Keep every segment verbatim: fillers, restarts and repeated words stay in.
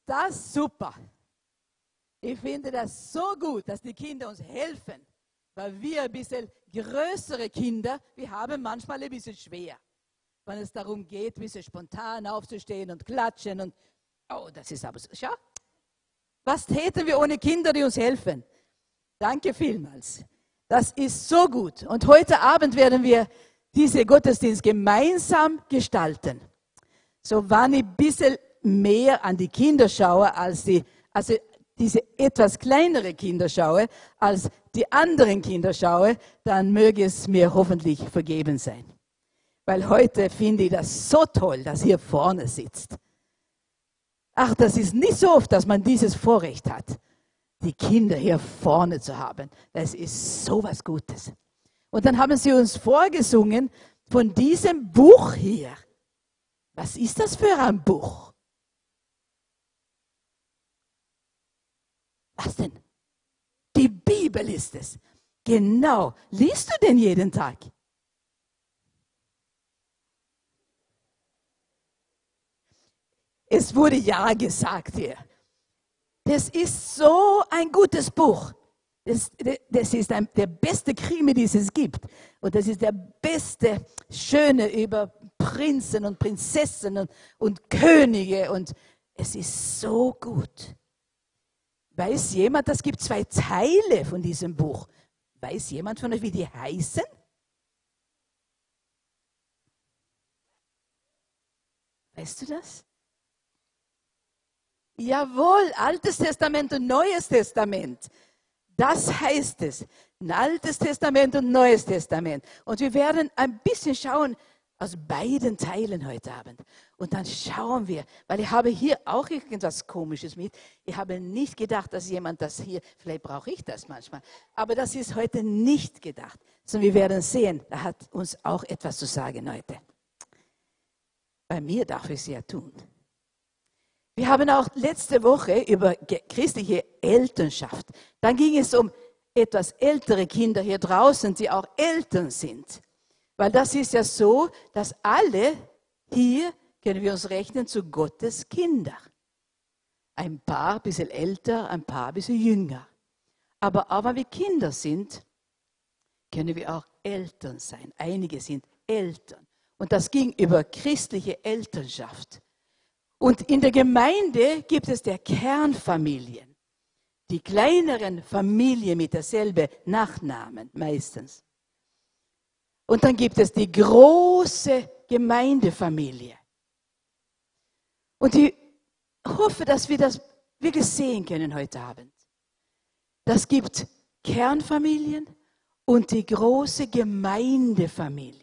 das super. Ich finde das so gut, dass die Kinder uns helfen, weil wir ein bisschen größere Kinder, wir haben manchmal ein bisschen schwer, wenn es darum geht, ein bisschen spontan aufzustehen und klatschen und, oh, das ist aber so, schau, was täten wir ohne Kinder, die uns helfen? Danke vielmals. Das ist so gut. Und heute Abend werden wir diese Gottesdienst gemeinsam gestalten. So wann ich ein bisschen mehr an die Kinder schaue, als die, also diese etwas kleinere Kinder schaue, als die anderen Kinder schaue, dann möge es mir hoffentlich vergeben sein. Weil heute finde ich das so toll, dass hier vorne sitzt. Ach, das ist nicht so oft, dass man dieses Vorrecht hat, die Kinder hier vorne zu haben. Das ist so was Gutes. Und dann haben sie uns vorgesungen von diesem Buch hier. Was ist das für ein Buch? Was denn? Die Bibel ist es. Genau. Liest du denn jeden Tag? Es wurde ja gesagt hier. Das ist so ein gutes Buch. Das, das ist ein, der beste Krimi, den es gibt. Und das ist der beste, schöne über Prinzen und Prinzessinnen und, und Könige. Und es ist so gut. Weiß jemand, es gibt zwei Teile von diesem Buch. Weiß jemand von euch, wie die heißen? Weißt du das? Jawohl, Altes Testament und Neues Testament. Das heißt es. Ein Altes Testament und Neues Testament. Und wir werden ein bisschen schauen aus beiden Teilen heute Abend. Und dann schauen wir, weil ich habe hier auch irgendwas Komisches mit. Ich habe nicht gedacht, dass jemand das hier, vielleicht brauche ich das manchmal, aber das ist heute nicht gedacht. Sondern wir werden sehen, da hat uns auch etwas zu sagen heute. Bei mir darf ich es ja tun. Wir haben auch letzte Woche über christliche Elternschaft. Dann ging es um etwas ältere Kinder hier draußen, die auch Eltern sind. Weil das ist ja so, dass alle hier, können wir uns rechnen, zu Gottes Kinder. Ein paar ein bisschen älter, ein paar ein bisschen jünger. Aber auch wenn wir Kinder sind, können wir auch Eltern sein. Einige sind Eltern. Und das ging über christliche Elternschaft. Und in der Gemeinde gibt es der Kernfamilien. Die kleineren Familien mit derselben Nachnamen meistens. Und dann gibt es die große Gemeindefamilie. Und ich hoffe, dass wir das wirklich sehen können heute Abend. Das gibt Kernfamilien und die große Gemeindefamilie.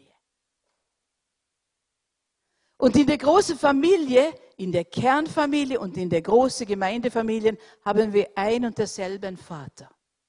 Und in der großen Familie, in der Kernfamilie und in der großen Gemeindefamilie haben wir ein und derselben Vater.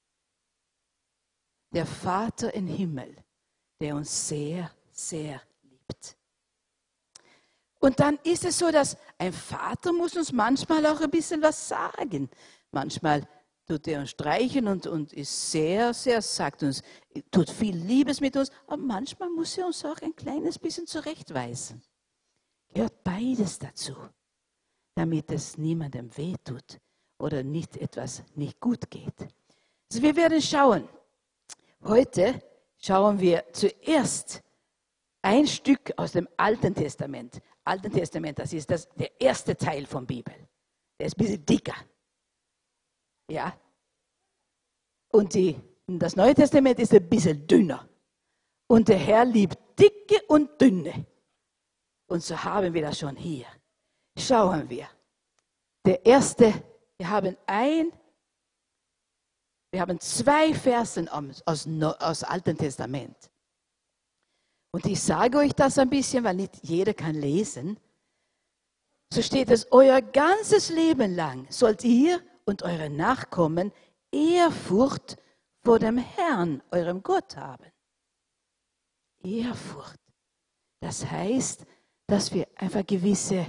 Der Vater im Himmel, der uns sehr, sehr liebt. Und dann ist es so, dass ein Vater muss uns manchmal auch ein bisschen was sagen. Manchmal tut er uns streichen und, und ist sehr, sehr, sagt uns, tut viel Liebes mit uns, aber manchmal muss er uns auch ein kleines bisschen zurechtweisen. Gehört beides dazu, damit es niemandem wehtut oder nicht etwas nicht gut geht. Also wir werden schauen. Heute schauen wir zuerst ein Stück aus dem Alten Testament. Alten Testament, das ist das, der erste Teil von Bibel. Der ist ein bisschen dicker. Ja. Und die, das Neue Testament ist ein bisschen dünner. Und der Herr liebt dicke und dünne. Und so haben wir das schon hier. Schauen wir. Der erste, wir haben ein, wir haben zwei Versen aus, aus, aus Alten Testament. Und ich sage euch das ein bisschen, weil nicht jeder kann lesen. So steht es, euer ganzes Leben lang sollt ihr und eure Nachkommen Ehrfurcht vor dem Herrn, eurem Gott haben. Ehrfurcht. Das heißt, dass wir einfach gewisse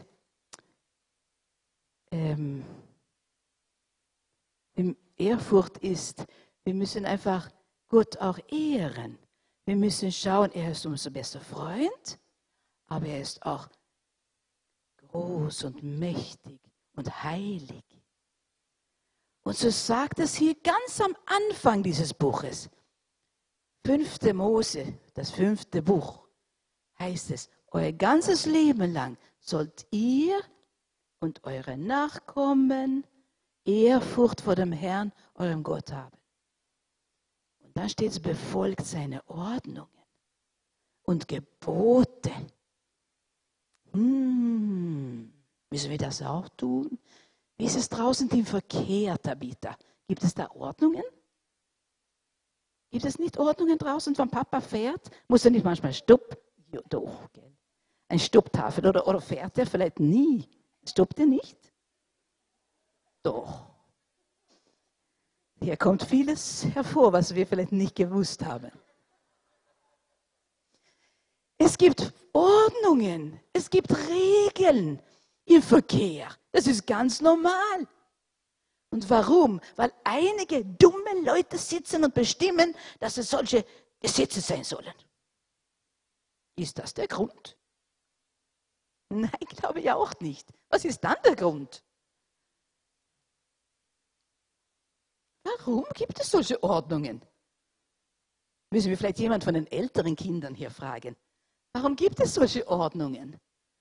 ähm, Ehrfurcht ist, wir müssen einfach Gott auch ehren. Wir müssen schauen, er ist unser bester Freund, aber er ist auch groß und mächtig und heilig. Und so sagt es hier ganz am Anfang dieses Buches. Fünfte Mose, das fünfte Buch, heißt es, euer ganzes Leben lang sollt ihr und eure Nachkommen Ehrfurcht vor dem Herrn, eurem Gott haben. Und dann steht es, befolgt seine Ordnungen und Gebote. Hm, müssen wir das auch tun? Wie ist es draußen im Verkehr, Tabitha? Gibt es da Ordnungen? Gibt es nicht Ordnungen draußen, wenn Papa fährt? Muss er nicht manchmal Stopp? Ja, doch, gell. Ein Stopptafel oder, oder fährt er vielleicht nie? Stoppt er nicht? Doch. Hier kommt vieles hervor, was wir vielleicht nicht gewusst haben. Es gibt Ordnungen, es gibt Regeln im Verkehr. Das ist ganz normal. Und warum? Weil einige dumme Leute sitzen und bestimmen, dass es solche Gesetze sein sollen. Ist das der Grund? Nein, glaube ich auch nicht. Was ist dann der Grund? Warum gibt es solche Ordnungen? Müssen wir vielleicht jemand von den älteren Kindern hier fragen. Warum gibt es solche Ordnungen?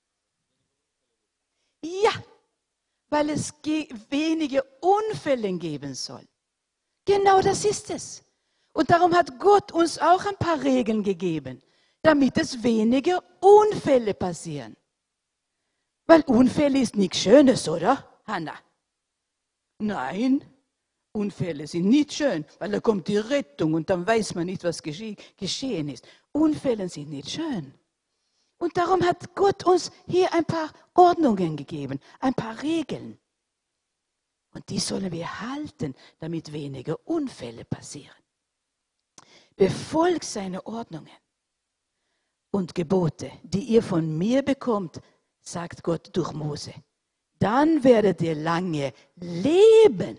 Ja, weil es wenige Unfälle geben soll. Genau das ist es. Und darum hat Gott uns auch ein paar Regeln gegeben, damit es weniger Unfälle passieren. Weil Unfälle ist nichts Schönes, oder, Hanna? Nein, Unfälle sind nicht schön, weil da kommt die Rettung und dann weiß man nicht, was gesche- geschehen ist. Unfälle sind nicht schön. Und darum hat Gott uns hier ein paar Ordnungen gegeben, ein paar Regeln. Und die sollen wir halten, damit weniger Unfälle passieren. Befolgt seine Ordnungen und Gebote, die ihr von mir bekommt, sagt Gott durch Mose. Dann werdet ihr lange leben.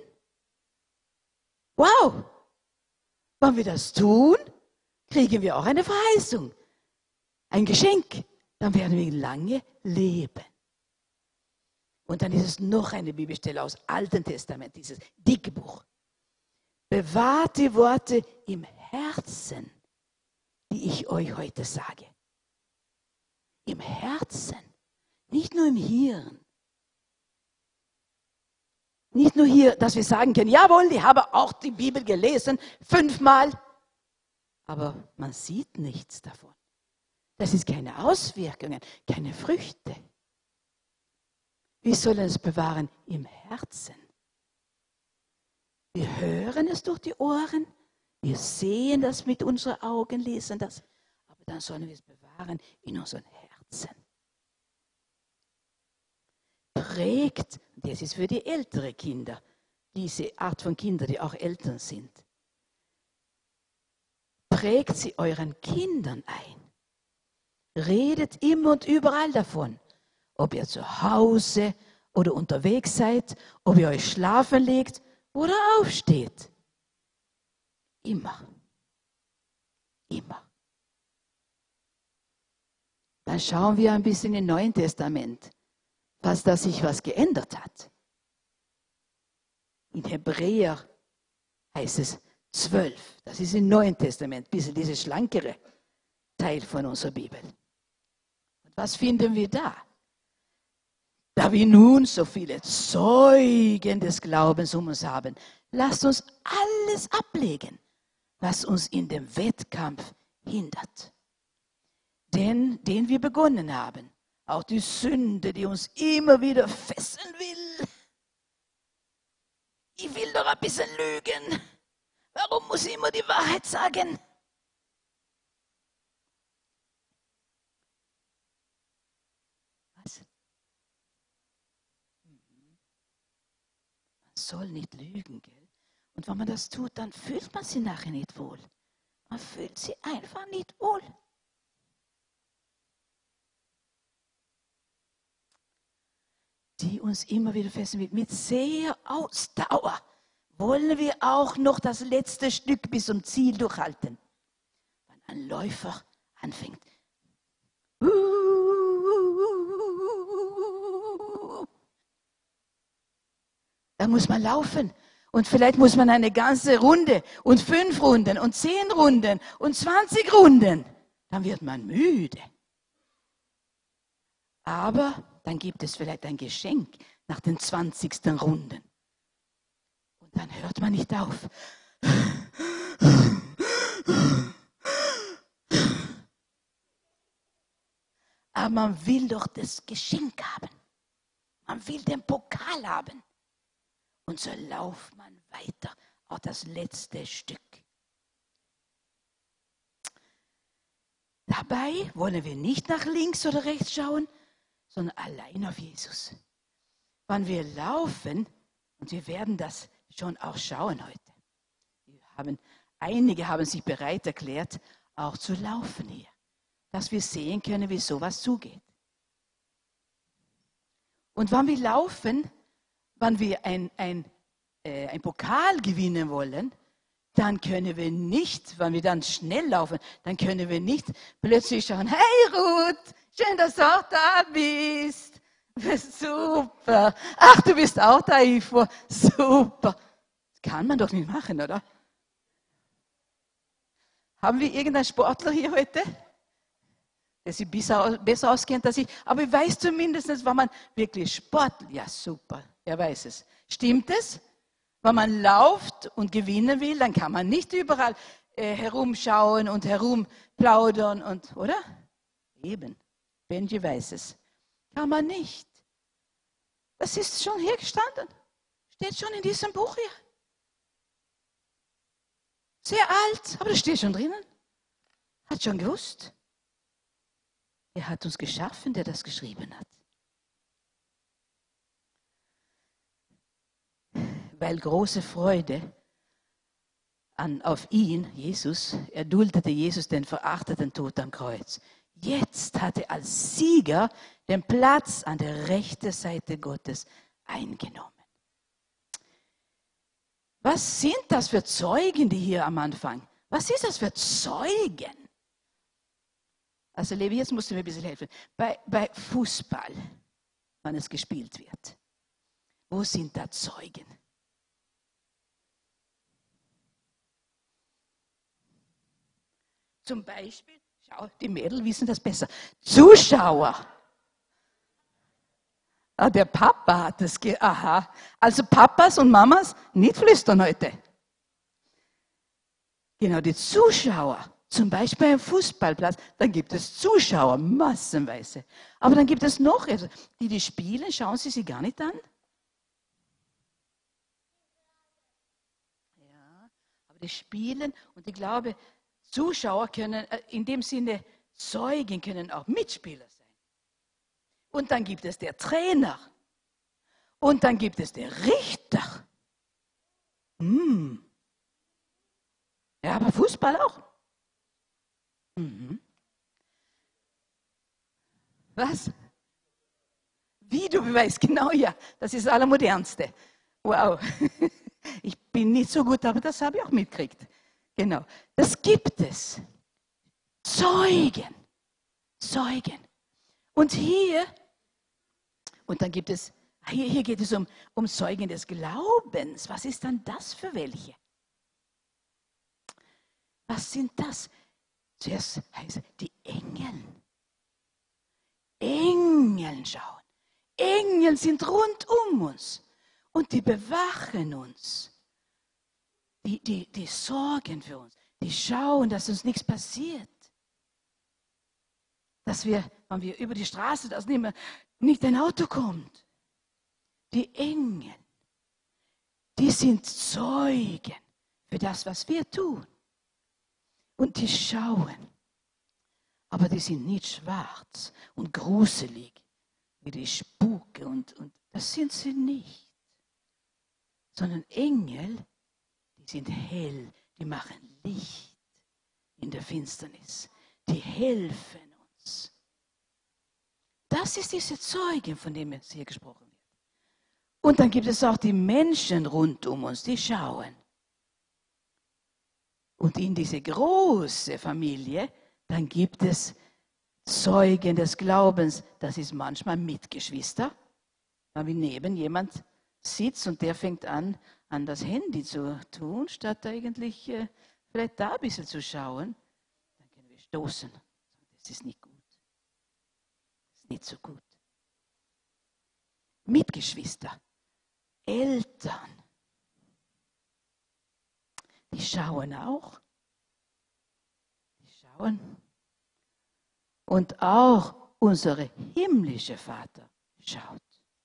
Wow! Wenn wir das tun, kriegen wir auch eine Verheißung, ein Geschenk. Dann werden wir lange leben. Und dann ist es noch eine Bibelstelle aus dem Alten Testament, dieses dicke Buch. Bewahrt die Worte im Herzen, die ich euch heute sage. Im Herzen, nicht nur im Hirn. Nicht nur hier, dass wir sagen können, jawohl, ich habe auch die Bibel gelesen, fünfmal. Aber man sieht nichts davon. Das ist keine Auswirkungen, keine Früchte. Wir sollen es bewahren im Herzen. Wir hören es durch die Ohren, wir sehen das mit unseren Augen, lesen das, aber dann sollen wir es bewahren in unseren Herzen. Prägt, das ist für die älteren Kinder, diese Art von Kindern, die auch Eltern sind. Prägt sie euren Kindern ein. Redet immer und überall davon, ob ihr zu Hause oder unterwegs seid, ob ihr euch schlafen legt oder aufsteht. Immer. Immer. Dann schauen wir ein bisschen im Neuen Testament, was da sich was geändert hat. In Hebräer heißt es zwölf. Das ist im Neuen Testament, ein bisschen dieses schlankere Teil von unserer Bibel. Und was finden wir da? Da wir nun so viele Zeugen des Glaubens um uns haben, lasst uns alles ablegen, was uns in dem Wettkampf hindert. Den, den wir begonnen haben, auch die Sünde, die uns immer wieder fesseln will. Ich will doch ein bisschen lügen. Warum muss ich immer die Wahrheit sagen? Was? Man soll nicht lügen, gell? Und wenn man das tut, dann fühlt man sich nachher nicht wohl. Man fühlt sich einfach nicht wohl. Die uns immer wieder fesseln will. Mit sehr Ausdauer wollen wir auch noch das letzte Stück bis zum Ziel durchhalten. Wenn ein Läufer anfängt, dann muss man laufen. Und vielleicht muss man eine ganze Runde und fünf Runden und zehn Runden und zwanzig Runden. Dann wird man müde. Aber dann gibt es vielleicht ein Geschenk nach den zwanzigsten Runden. Und dann hört man nicht auf. Aber man will doch das Geschenk haben. Man will den Pokal haben. Und so lauft man weiter auf das letzte Stück. Dabei wollen wir nicht nach links oder rechts schauen, sondern allein auf Jesus. Wenn wir laufen, und wir werden das schon auch schauen heute. Wir haben, einige haben sich bereit erklärt, auch zu laufen hier. Dass wir sehen können, wie sowas zugeht. Und wenn wir laufen, wenn wir ein, ein, äh, ein Pokal gewinnen wollen, dann können wir nicht, wenn wir dann schnell laufen, dann können wir nicht plötzlich schauen, hey Ruth, schön, dass du auch da bist. Super. Ach, du bist auch da, Ivo. Super. Das kann man doch nicht machen, oder? Haben wir irgendeinen Sportler hier heute, der sich besser, besser auskennt als ich? Aber ich weiß zumindest, wenn man wirklich Sport, ja super, er weiß es. Stimmt es? Wenn man läuft und gewinnen will, dann kann man nicht überall äh, herumschauen und herumplaudern, und, oder? Eben, Benji weiß es. Kann man nicht. Das ist schon hier gestanden. Steht schon in diesem Buch hier. Sehr alt, aber das steht schon drinnen. Hat schon gewusst. Er hat uns geschaffen, der das geschrieben hat. Weil große Freude an, auf ihn, Jesus, erduldete Jesus den verachteten Tod am Kreuz. Jetzt hat er als Sieger den Platz an der rechten Seite Gottes eingenommen. Was sind das für Zeugen, die hier am Anfang? Was ist das für Zeugen? Also Levi, jetzt musst du mir ein bisschen helfen. Bei, bei Fußball, wenn es gespielt wird, wo sind da Zeugen? Zum Beispiel, schau, die Mädel wissen das besser, Zuschauer. Ah, der Papa hat es, ge- aha. Also Papas und Mamas, nicht flüstern heute. Genau, die Zuschauer, zum Beispiel am Fußballplatz, dann gibt es Zuschauer, massenweise. Aber dann gibt es noch etwas, die, die spielen, schauen Sie sie gar nicht an. Ja, aber die spielen und ich glaube, Zuschauer können, in dem Sinne, Zeugen können auch Mitspieler sein. Und dann gibt es der Trainer. Und dann gibt es der Richter. Hm. Ja, aber Fußball auch. Mhm. Was? Wie, du weißt genau, ja. Das ist das Allermodernste. Wow. Ich bin nicht so gut, aber das habe ich auch mitgekriegt. Genau. Das gibt es. Zeugen. Zeugen. Und hier, und dann gibt es, hier, hier geht es um, um Zeugen des Glaubens. Was ist dann das für welche? Was sind das? Zuerst heißt es, die Engel. Engel schauen. Engel sind rund um uns und die bewachen uns. Die, die, die sorgen für uns. Die schauen, dass uns nichts passiert. Dass wir, wenn wir über die Straße, dass nicht, mehr, nicht ein Auto kommt. Die Engel, die sind Zeugen für das, was wir tun. Und die schauen. Aber die sind nicht schwarz und gruselig, wie die Spuke. Und, und das sind sie nicht. Sondern Engel, die sind hell, die machen Licht in der Finsternis. Die helfen uns. Das ist diese Zeugen, von denen es hier gesprochen wird. Und dann gibt es auch die Menschen rund um uns, die schauen. Und in diese große Familie, dann gibt es Zeugen des Glaubens. Das ist manchmal Mitgeschwister, weil wir neben jemand sitzt und der fängt an, an das Handy zu tun, statt eigentlich äh, vielleicht da ein bisschen zu schauen, dann können wir stoßen. Das ist nicht gut. Das ist nicht so gut. Mitgeschwister, Eltern, die schauen auch. Die schauen. Und auch unser himmlischer Vater schaut.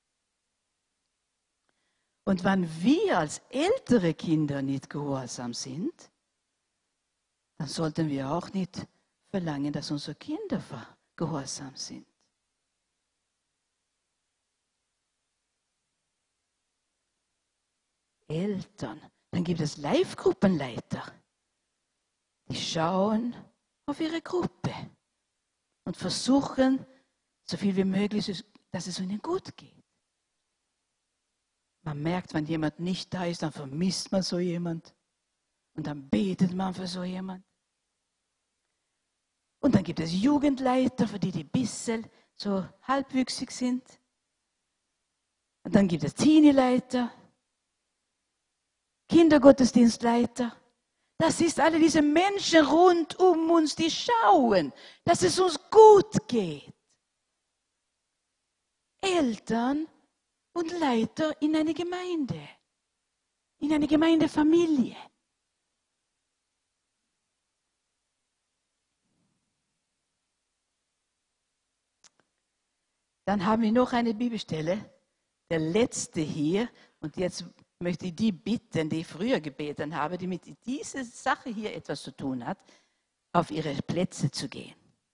Und wenn wir als ältere Kinder nicht gehorsam sind, dann sollten wir auch nicht verlangen, dass unsere Kinder gehorsam sind. Eltern, dann gibt es Live-Gruppenleiter, die schauen auf ihre Gruppe und versuchen, so viel wie möglich, dass es ihnen gut geht. Man merkt, wenn jemand nicht da ist, dann vermisst man so jemand und dann betet man für so jemand. Und dann gibt es Jugendleiter, für die die ein bisschen so halbwüchsig sind. Und dann gibt es Teenie-Leiter, Kindergottesdienstleiter. Das ist alle diese Menschen rund um uns, die schauen, dass es uns gut geht. Eltern und Leiter in eine Gemeinde, in eine Gemeindefamilie. Dann haben wir noch eine Bibelstelle, der letzte hier, und jetzt möchte ich die bitten, die ich früher gebeten habe, die mit dieser Sache hier etwas zu tun hat, auf ihre Plätze zu gehen.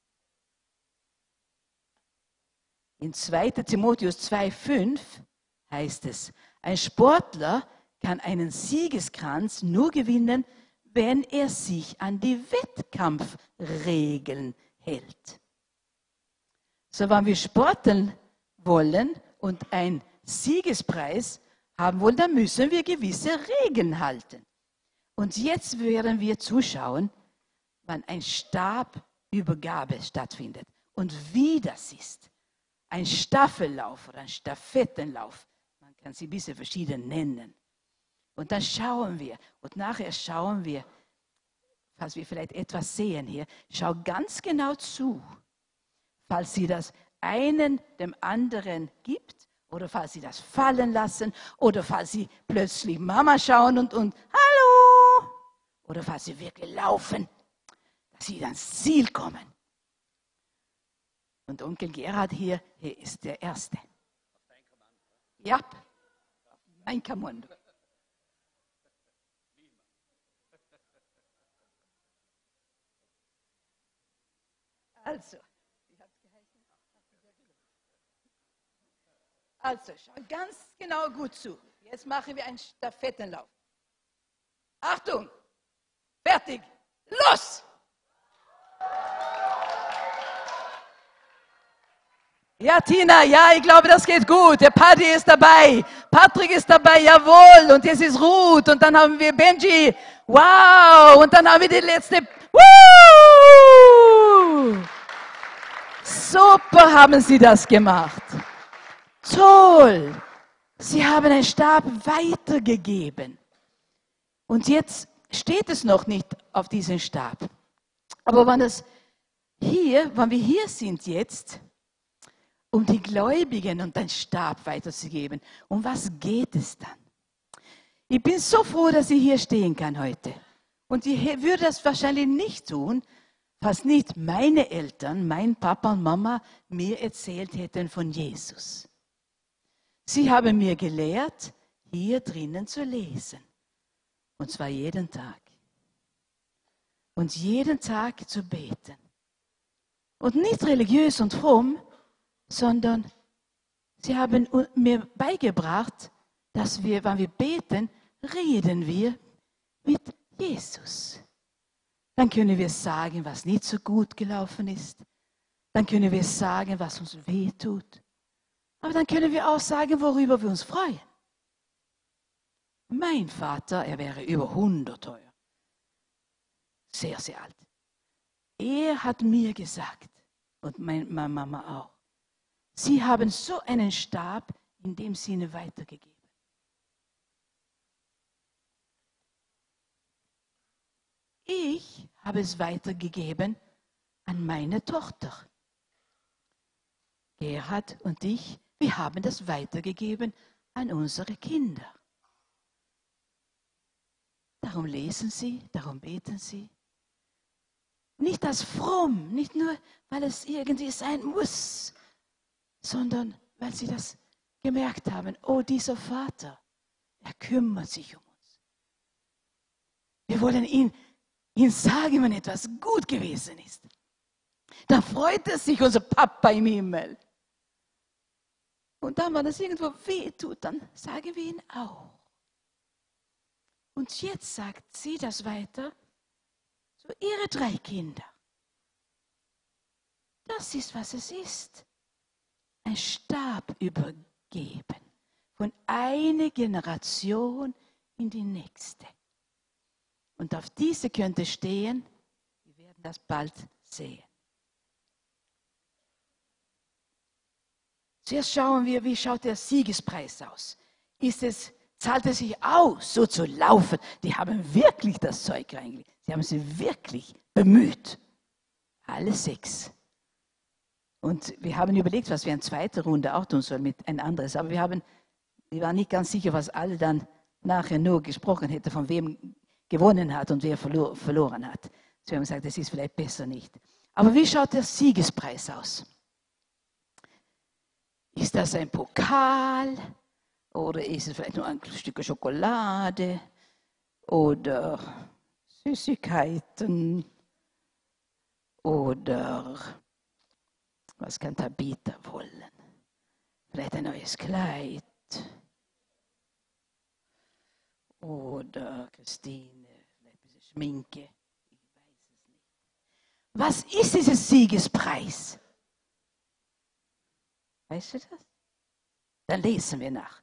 In zweiter Timotheus zwei Fünf heißt es, ein Sportler kann einen Siegeskranz nur gewinnen, wenn er sich an die Wettkampfregeln hält. So, wenn wir sporteln wollen und einen Siegespreis haben wollen, dann müssen wir gewisse Regeln halten. Und jetzt werden wir zuschauen, wann ein Stabübergabe stattfindet und wie das ist. Ein Staffellauf oder ein Stafettenlauf. Man kann sie ein bisschen verschieden nennen. Und dann schauen wir und nachher schauen wir, falls wir vielleicht etwas sehen hier, schau ganz genau zu, falls sie das einen dem anderen gibt oder falls sie das fallen lassen oder falls sie plötzlich Mama schauen und, und Hallo oder falls sie wirklich laufen, dass sie ans Ziel kommen. Und Onkel Gerhard hier, hier ist der Erste. Ja, mein Kommando. Also, also, schau ganz genau gut zu. Jetzt machen wir einen Stafettenlauf. Achtung, fertig, los! Ja, Tina, ja, ich glaube, das geht gut. Der Paddy ist dabei. Patrick ist dabei, jawohl. Und jetzt ist Ruth. Und dann haben wir Benji. Wow. Und dann haben wir die letzte. Woo! Super haben sie das gemacht. Toll. Sie haben einen Stab weitergegeben. Und jetzt steht es noch nicht auf diesem Stab. Aber wenn es hier, wenn wir hier sind jetzt, um die Gläubigen und den Stab weiterzugeben. Um was geht es dann? Ich bin so froh, dass ich hier stehen kann heute. Und ich würde das wahrscheinlich nicht tun, falls nicht meine Eltern, mein Papa und Mama mir erzählt hätten von Jesus. Sie haben mir gelehrt, hier drinnen zu lesen. Und zwar jeden Tag. Und jeden Tag zu beten. Und nicht religiös und fromm, sondern sie haben mir beigebracht, dass wir, wenn wir beten, reden wir mit Jesus. Dann können wir sagen, was nicht so gut gelaufen ist. Dann können wir sagen, was uns weh tut. Aber dann können wir auch sagen, worüber wir uns freuen. Mein Vater, er wäre über hundert teuer. Sehr, sehr alt. Er hat mir gesagt, und meine Mama auch, Sie haben so einen Stab in dem Sinne weitergegeben. ich habe es weitergegeben an meine Tochter. Gerhard und ich, wir haben das weitergegeben an unsere Kinder. Darum lesen sie, darum beten sie. Nicht als fromm, nicht nur, weil es irgendwie sein muss, sondern weil sie das gemerkt haben, oh, dieser Vater, er kümmert sich um uns. Wir wollen ihn, ihn sagen, wenn etwas gut gewesen ist. Da freut er sich, unser Papa im Himmel. Und dann, wenn es irgendwo weh tut, dann sagen wir ihn auch. Und jetzt sagt sie das weiter zu ihren drei Kindern. Das ist, was es ist. Ein Stab übergeben. Von einer Generation in die nächste. Und auf diese könnte stehen, wir werden das bald sehen. Zuerst schauen wir, wie schaut der Siegespreis aus. Ist es, zahlt es sich aus, so zu laufen? Die haben wirklich das Zeug reingelegt. Sie haben sich wirklich bemüht. Alle sechs. Und wir haben überlegt, was wir in zweiter Runde auch tun sollen mit ein anderes. Aber wir, haben, wir waren nicht ganz sicher, was alle dann nachher nur gesprochen hätten, von wem gewonnen hat und wer verlor, verloren hat. So wir haben gesagt, das ist vielleicht besser nicht. Aber wie schaut der Siegespreis aus? Ist das ein Pokal? Oder ist es vielleicht nur ein Stück Schokolade? Oder Süßigkeiten? Oder was kann Tabitha wollen? Vielleicht ein neues Kleid? Oder Christine, vielleicht ein bisschen Schminke? Ich weiß es nicht. Was ist dieser Siegespreis? Weißt du das? Dann lesen wir nach.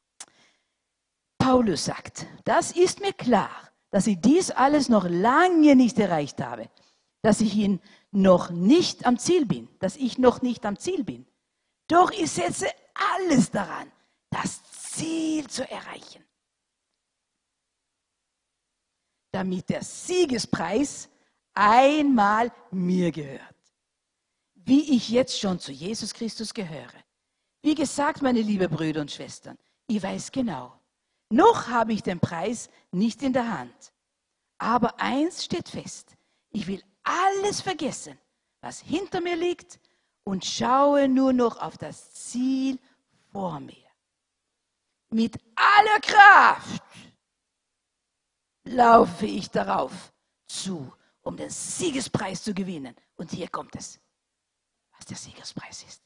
Paulus sagt, das ist mir klar, dass ich dies alles noch lange nicht erreicht habe, dass ich ihn noch nicht am Ziel bin, dass ich noch nicht am Ziel bin. Doch ich setze alles daran, das Ziel zu erreichen, damit der Siegespreis einmal mir gehört. Wie ich jetzt schon zu Jesus Christus gehöre. Wie gesagt, meine lieben Brüder und Schwestern, ich weiß genau, noch habe ich den Preis nicht in der Hand. Aber eins steht fest, ich will alles vergessen, was hinter mir liegt und schaue nur noch auf das Ziel vor mir. Mit aller Kraft laufe ich darauf zu, um den Siegespreis zu gewinnen. Und hier kommt es. Was der Siegespreis ist.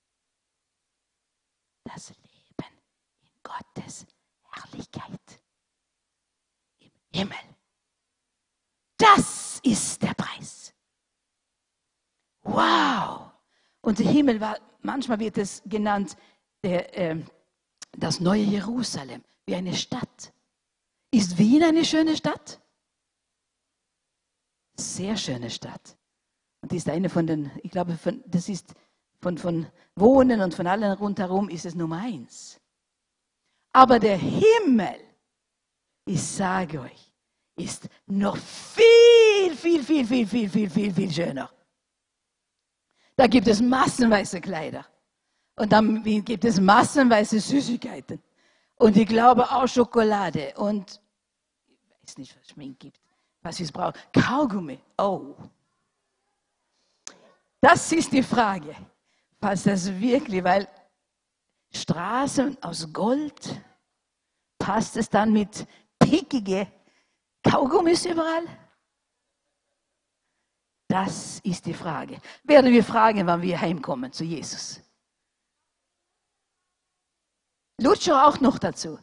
Das Leben in Gottes Herrlichkeit. Im Himmel. Das ist der Preis. Wow! Und der Himmel war, manchmal wird es genannt, der, äh, das neue Jerusalem, wie eine Stadt. Ist Wien eine schöne Stadt? Sehr schöne Stadt. Und ist eine von den, ich glaube, von, das ist von, von Wohnen und von allen rundherum ist es Nummer eins. Aber der Himmel, ich sage euch, ist noch viel, viel, viel, viel, viel, viel, viel, viel schöner. Da gibt es massenweise Kleider. Und dann gibt es massenweise Süßigkeiten. Und ich glaube auch Schokolade. Und ich weiß nicht, was Schmink gibt, was es braucht. Kaugummi. Oh. Das ist die Frage. Passt das wirklich? Weil Straßen aus Gold, passt es dann mit pickige Kaugummis überall? Das ist die Frage. Werden wir fragen, wann wir heimkommen zu Jesus. Lutscher auch noch dazu.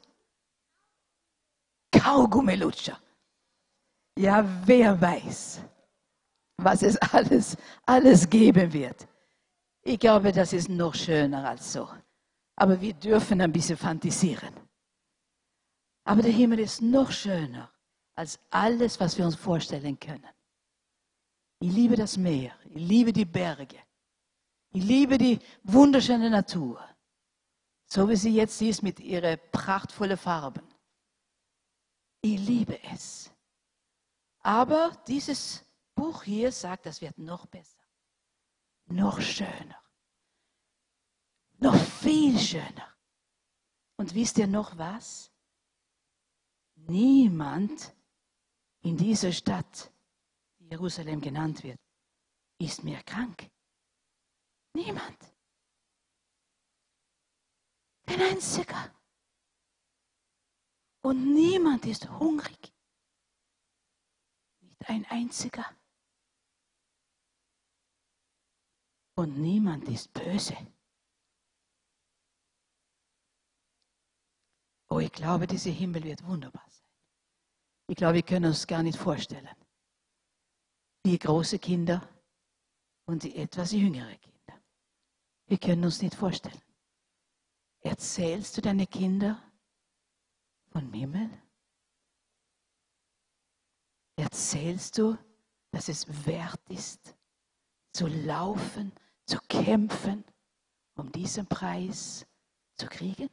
Kaugummi-Lutscher. Ja, wer weiß, was es alles, alles geben wird. Ich glaube, das ist noch schöner als so. Aber wir dürfen ein bisschen fantasieren. Aber der Himmel ist noch schöner als alles, was wir uns vorstellen können. Ich liebe das Meer, ich liebe die Berge, ich liebe die wunderschöne Natur, so wie sie jetzt ist mit ihren prachtvollen Farben. Ich liebe es. Aber dieses Buch hier sagt, das wird noch besser, noch schöner, noch viel schöner. Und wisst ihr noch was? Niemand in dieser Stadt, die Jerusalem genannt wird, ist mehr krank. Niemand. Kein einziger. Und niemand ist hungrig. Nicht ein einziger. Und niemand ist böse. Oh, ich glaube, dieser Himmel wird wunderbar sein. Ich glaube, wir können uns gar nicht vorstellen. Die große Kinder und die etwas jüngere Kinder. Wir können uns nicht vorstellen. Erzählst du deine Kinder vom Himmel? Erzählst du, dass es wert ist, zu laufen, zu kämpfen, um diesen Preis zu kriegen?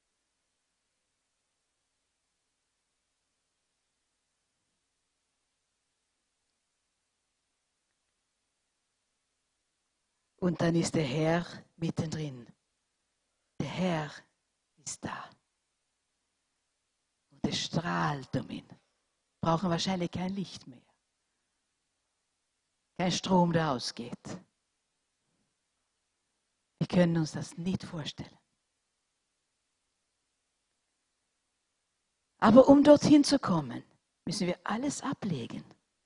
Und dann ist der Herr mittendrin. Der Herr ist da. Und es strahlt um ihn. Brauchen wahrscheinlich kein Licht mehr. Kein Strom, der ausgeht. Wir können uns das nicht vorstellen. Aber um dorthin zu kommen, müssen wir alles ablegen,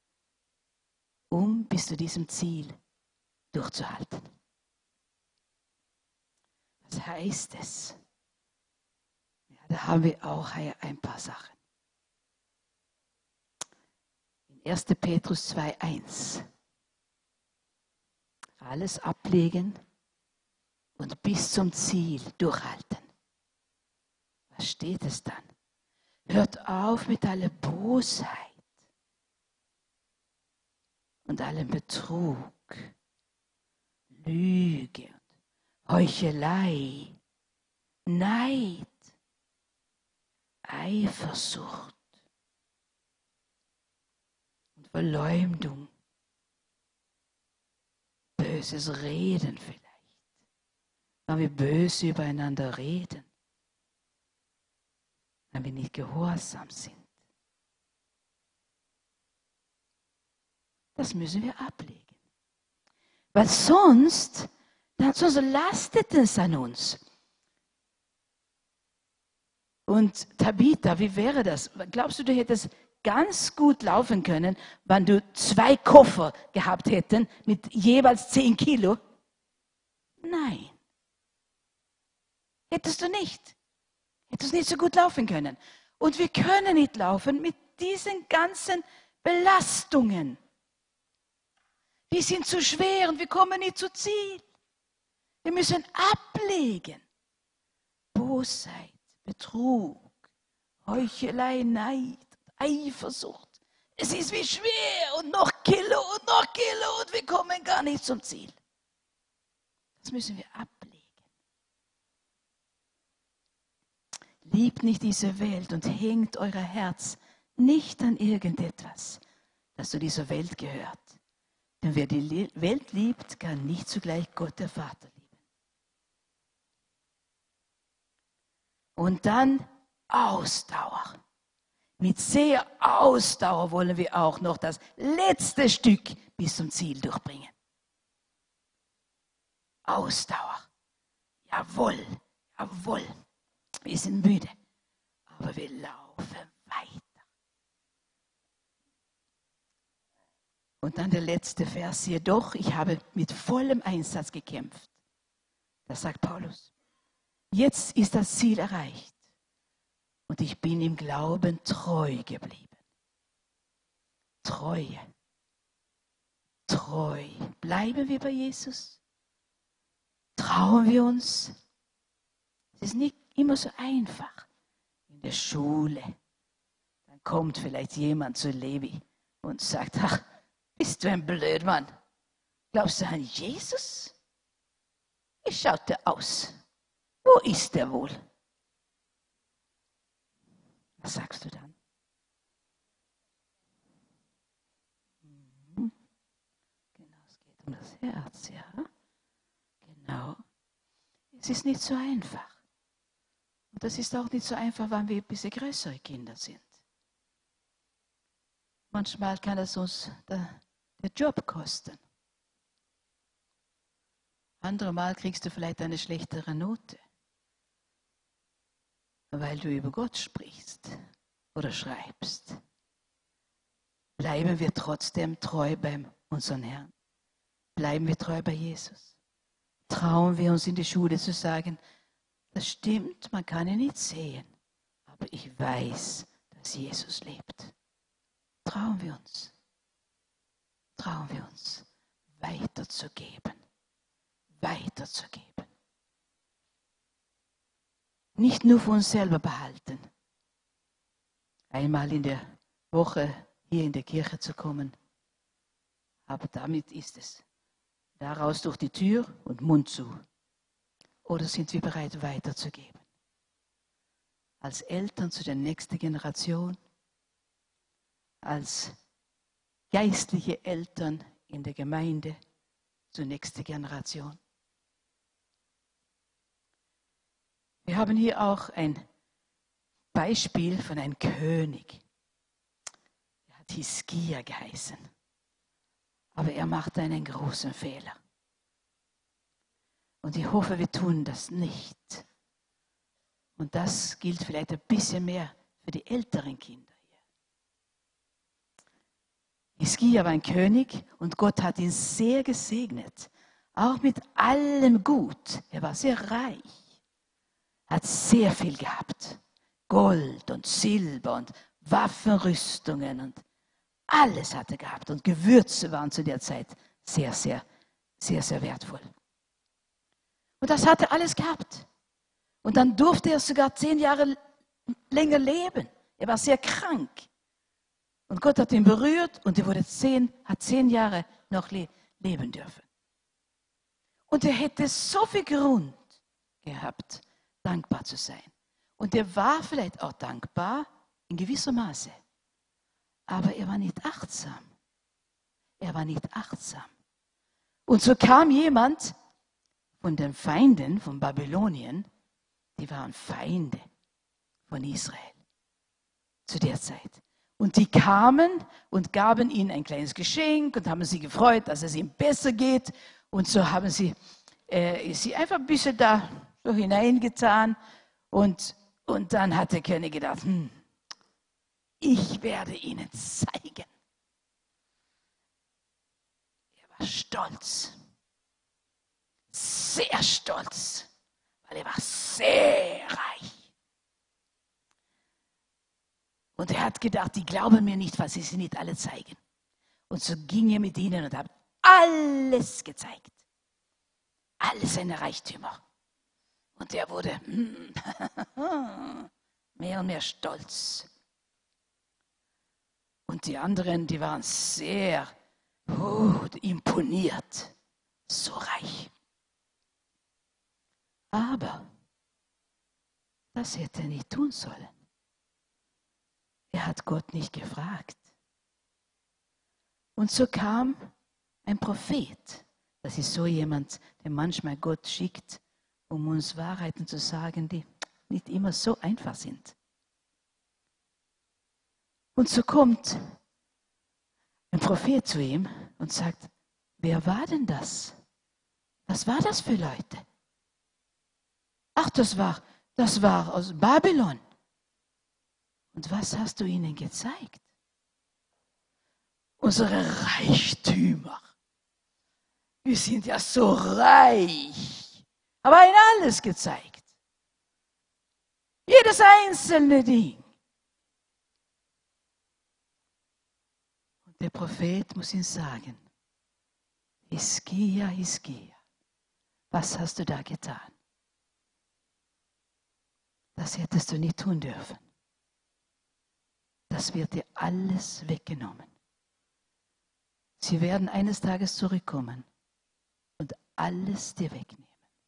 um bis zu diesem Ziel durchzuhalten. Was heißt es? Ja, da haben wir auch ein paar Sachen. In erster Petrus zwei eins. Alles ablegen und bis zum Ziel durchhalten. Was steht es dann? Hört auf mit aller Bosheit und allem Betrug, Lüge, Heuchelei, Neid, Eifersucht und Verleumdung, böses Reden vielleicht, wenn wir böse übereinander reden, wenn wir nicht gehorsam sind. Das müssen wir ablegen. Weil sonst, dann, sonst lastet es an uns. Und Tabitha, wie wäre das? Glaubst du, du hättest ganz gut laufen können, wenn du zwei Koffer gehabt hätten mit jeweils zehn Kilo? Nein. Hättest du nicht. Hättest nicht so gut laufen können. Und wir können nicht laufen mit diesen ganzen Belastungen. Die sind zu schwer und wir kommen nicht zu Ziel. Wir müssen ablegen. Bosheit, Betrug, Heuchelei, Neid, Eifersucht. Es ist wie schwer und noch Kilo und noch Kilo und wir kommen gar nicht zum Ziel. Das müssen wir ablegen. Liebt nicht diese Welt und hängt euer Herz nicht an irgendetwas, das zu dieser Welt gehört. Denn wer die Welt liebt, kann nicht zugleich Gott, der Vater, lieben. Und dann Ausdauer. Mit sehr Ausdauer wollen wir auch noch das letzte Stück bis zum Ziel durchbringen. Ausdauer. Jawohl, jawohl. Wir sind müde, aber wir laufen weiter. Und dann der letzte Vers hier. Doch, ich habe mit vollem Einsatz gekämpft. Das sagt Paulus. Jetzt ist das Ziel erreicht. Und ich bin im Glauben treu geblieben. Treue. Treu. Bleiben wir bei Jesus? Trauen wir uns? Es ist nicht immer so einfach. In der Schule. Dann kommt vielleicht jemand zu Levi und sagt, ach, bist du ein Blödmann? Glaubst du an Jesus? Wie schaut der aus? Wo ist der wohl? Was sagst du dann? Und das Herz, ja. Genau. Es ist nicht so einfach. Und das ist auch nicht so einfach, wenn wir ein bisschen größere Kinder sind. Manchmal kann es uns der, der Job kosten. Andere Mal kriegst du vielleicht eine schlechtere Note, weil du über Gott sprichst oder schreibst. Bleiben wir trotzdem treu bei unserem Herrn. Bleiben wir treu bei Jesus. Trauen wir uns in die Schule zu sagen, das stimmt, man kann ihn nicht sehen, aber ich weiß, dass Jesus lebt. Trauen wir uns. Trauen wir uns, weiterzugeben. Weiterzugeben. Nicht nur für uns selber behalten. Einmal in der Woche hier in der Kirche zu kommen. Aber damit ist es. Daraus durch die Tür und Mund zu. Oder sind wir bereit, weiterzugeben? Als Eltern zu der nächsten Generation, als geistliche Eltern in der Gemeinde zur nächsten Generation. Wir haben hier auch ein Beispiel von einem König. Er hat Hiskia geheißen. Aber er machte einen großen Fehler. Und ich hoffe, wir tun das nicht. Und das gilt vielleicht ein bisschen mehr für die älteren Kinder hier. Hiskia war ein König und Gott hat ihn sehr gesegnet. Auch mit allem Gut. Er war sehr reich. Hat sehr viel gehabt. Gold und Silber und Waffenrüstungen und alles hat er gehabt. Und Gewürze waren zu der Zeit sehr, sehr, sehr, sehr wertvoll. Und das hat er alles gehabt. Und dann durfte er sogar zehn Jahre länger leben. Er war sehr krank. Und Gott hat ihn berührt und er wurde zehn, hat zehn Jahre noch le- leben dürfen. Und er hätte so viel Grund gehabt, dankbar zu sein. Und er war vielleicht auch dankbar in gewissem Maße. Aber er war nicht achtsam. Er war nicht achtsam. Und so kam jemand von den Feinden von Babylonien, die waren Feinde von Israel zu der Zeit. Und die kamen und gaben ihnen ein kleines Geschenk und haben sie gefreut, dass es ihnen besser geht. Und so haben sie äh, sie einfach ein bisschen da so hineingetan. Und, und dann hat der König gedacht, hm, ich werde ihnen zeigen. Er war stolz. Sehr stolz. Weil er war sehr reich. Und er hat gedacht, die glauben mir nicht, was sie sie nicht alle zeigen. Und so ging er mit ihnen und hat alles gezeigt. Alle seine Reichtümer. Und er wurde mehr und mehr stolz. Und die anderen, die waren sehr oh, imponiert. So reich. Aber das hätte er nicht tun sollen. Er hat Gott nicht gefragt. Und so kam ein Prophet. Das ist so jemand, der manchmal Gott schickt, um uns Wahrheiten zu sagen, die nicht immer so einfach sind. Und so kommt ein Prophet zu ihm und sagt, wer war denn das? Was war das für Leute? Ach, das war, das war aus Babylon. Und was hast du ihnen gezeigt? Unsere Reichtümer. Wir sind ja so reich. Aber ihnen alles gezeigt. Jedes einzelne Ding. Und der Prophet muss ihm sagen, Hiskia, Hiskia, was hast du da getan? Das hättest du nicht tun dürfen. Das wird dir alles weggenommen. Sie werden eines Tages zurückkommen und alles dir wegnehmen.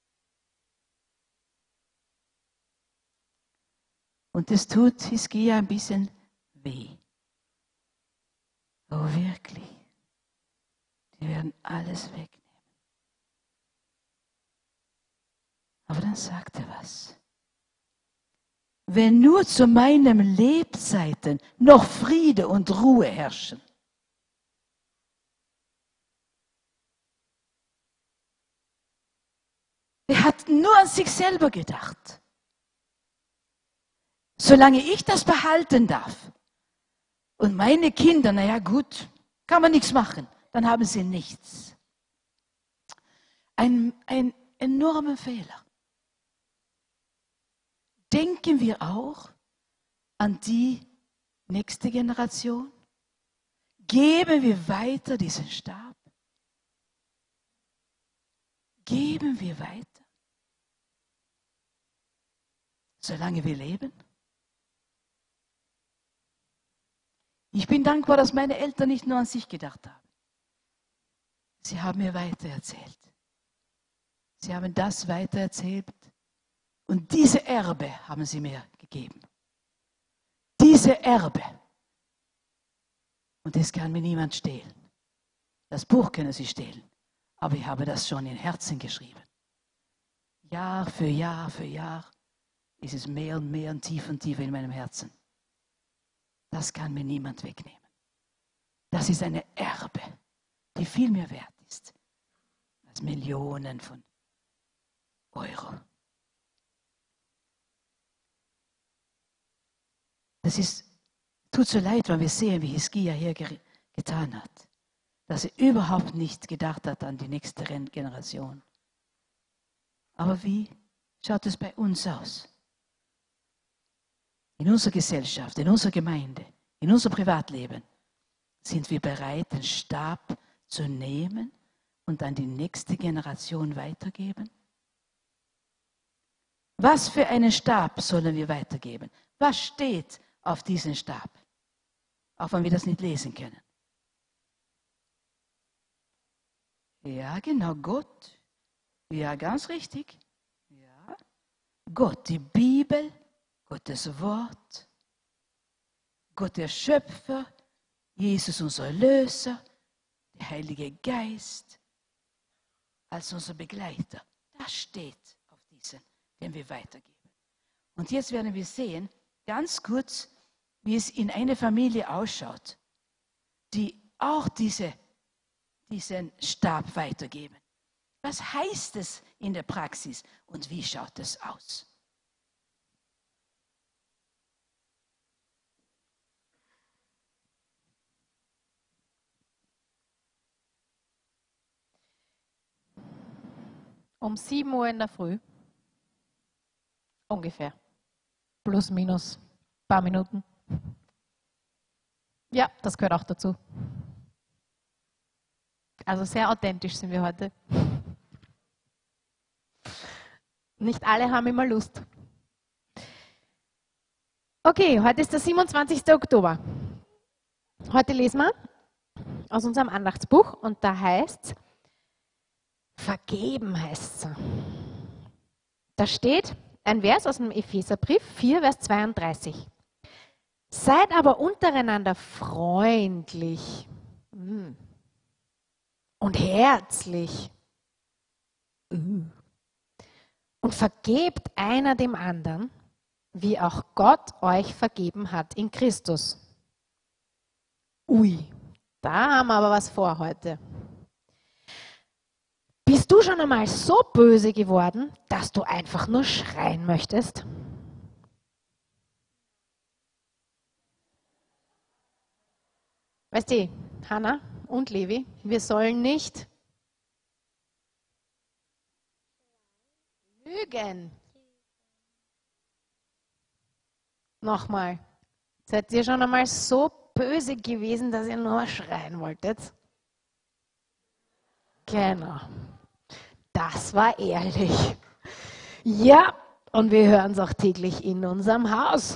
Und es tut Hiskia ein bisschen weh. Oh, wirklich. Wir werden alles wegnehmen. Aber dann sagt er was. Wenn nur zu meinen Lebzeiten noch Friede und Ruhe herrschen. Er hat nur an sich selber gedacht. Solange ich das behalten darf und meine Kinder, naja gut, kann man nichts machen, dann haben sie nichts. Ein, ein enormer Fehler. Denken wir auch an die nächste Generation? Geben wir weiter diesen Stab? Geben wir weiter? Solange wir leben? Ich bin dankbar, dass meine Eltern nicht nur an sich gedacht haben. Sie haben mir weitererzählt. Sie haben das weitererzählt. Und diese Erbe haben sie mir gegeben. Diese Erbe. Und das kann mir niemand stehlen. Das Buch können sie stehlen. Aber ich habe das schon in Herzen geschrieben. Jahr für Jahr für Jahr ist es mehr und mehr und tiefer und tiefer in meinem Herzen. Das kann mir niemand wegnehmen. Das ist eine Erbe, die viel mehr wert ist als Millionen von Euro. Das ist, tut so leid, wenn wir sehen, wie Hiskia hier ge- getan hat. Dass er überhaupt nicht gedacht hat an die nächste Generation. Aber wie schaut es bei uns aus? In unserer Gesellschaft, in unserer Gemeinde, in unserem Privatleben sind wir bereit, den Stab zu nehmen und an die nächste Generation weitergeben? Was für einen Stab sollen wir weitergeben? Was steht auf diesem Stab? Auch wenn wir das nicht lesen können. Ja, genau, Gott. Ja, ganz richtig. Ja. Gott, die Bibel, Gottes Wort, Gott der Schöpfer, Jesus unser Erlöser, der Heilige Geist als unser Begleiter. Das steht auf diesem, den wir weitergeben. Und jetzt werden wir sehen, ganz kurz, wie es in einer Familie ausschaut, die auch diese, diesen Stab weitergeben. Was heißt es in der Praxis und wie schaut es aus? Um sieben Uhr in der Früh. Ungefähr. Plus, minus, ein paar Minuten. Ja, das gehört auch dazu. Also sehr authentisch sind wir heute. Nicht alle haben immer Lust. Okay, heute ist der siebenundzwanzigster Oktober. Heute lesen wir aus unserem Andachtsbuch und da heißt es, vergeben heißt es. Da steht ein Vers aus dem Epheserbrief vier, Vers zweiunddreißig. Seid aber untereinander freundlich und herzlich und vergebt einer dem anderen, wie auch Gott euch vergeben hat in Christus. Ui, da haben wir aber was vor heute. Bist du schon einmal so böse geworden, dass du einfach nur schreien möchtest? Weißt du, Hannah und Levi, wir sollen nicht lügen. Nochmal, seid ihr schon einmal so böse gewesen, dass ihr nur schreien wolltet? Genau. Das war ehrlich. Ja, und wir hören es auch täglich in unserem Haus.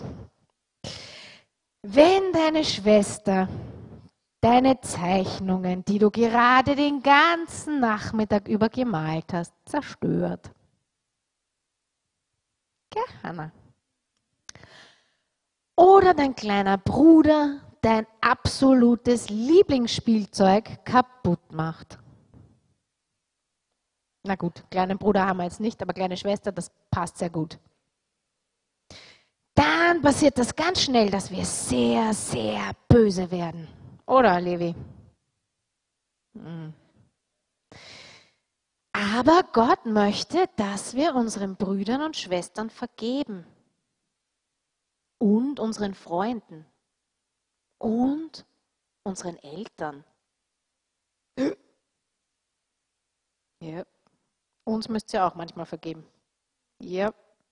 Wenn deine Schwester deine Zeichnungen, die du gerade den ganzen Nachmittag über gemalt hast, zerstört. Gell, Hannah? Oder dein kleiner Bruder dein absolutes Lieblingsspielzeug kaputt macht? Na gut, kleinen Bruder haben wir jetzt nicht, aber kleine Schwester, das passt sehr gut. Dann passiert das ganz schnell, dass wir sehr, sehr böse werden. Oder, Levi? Hm. Aber Gott möchte, dass wir unseren Brüdern und Schwestern vergeben. Und unseren Freunden. Und unseren Eltern. Ja. Uns müsst ihr auch manchmal vergeben. Ja.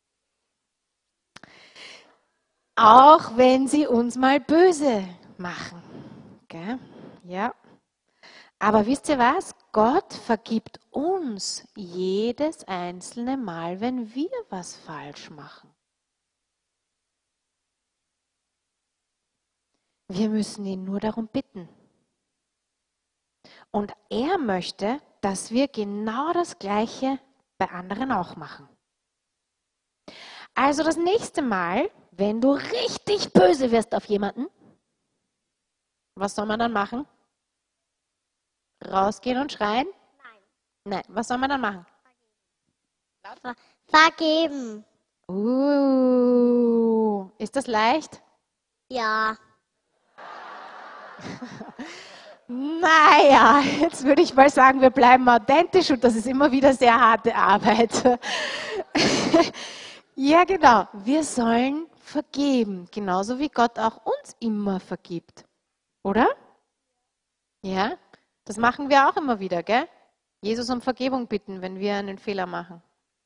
Auch wenn sie uns mal böse machen. Gell? Ja. Aber wisst ihr was? Gott vergibt uns jedes einzelne Mal, wenn wir was falsch machen. Wir müssen ihn nur darum bitten. Und er möchte, dass wir genau das Gleiche bei anderen auch machen. Also das nächste Mal, wenn du richtig böse wirst auf jemanden, was soll man dann machen? Rausgehen und schreien? Nein. Nein, was soll man dann machen? Ver vergeben. Uh, ist das leicht? Ja. Naja, jetzt würde ich mal sagen, wir bleiben authentisch und das ist immer wieder sehr harte Arbeit. Ja, genau. Wir sollen vergeben, genauso wie Gott auch uns immer vergibt. Oder? Ja, das machen wir auch immer wieder, gell? Jesus um Vergebung bitten, wenn wir einen Fehler machen.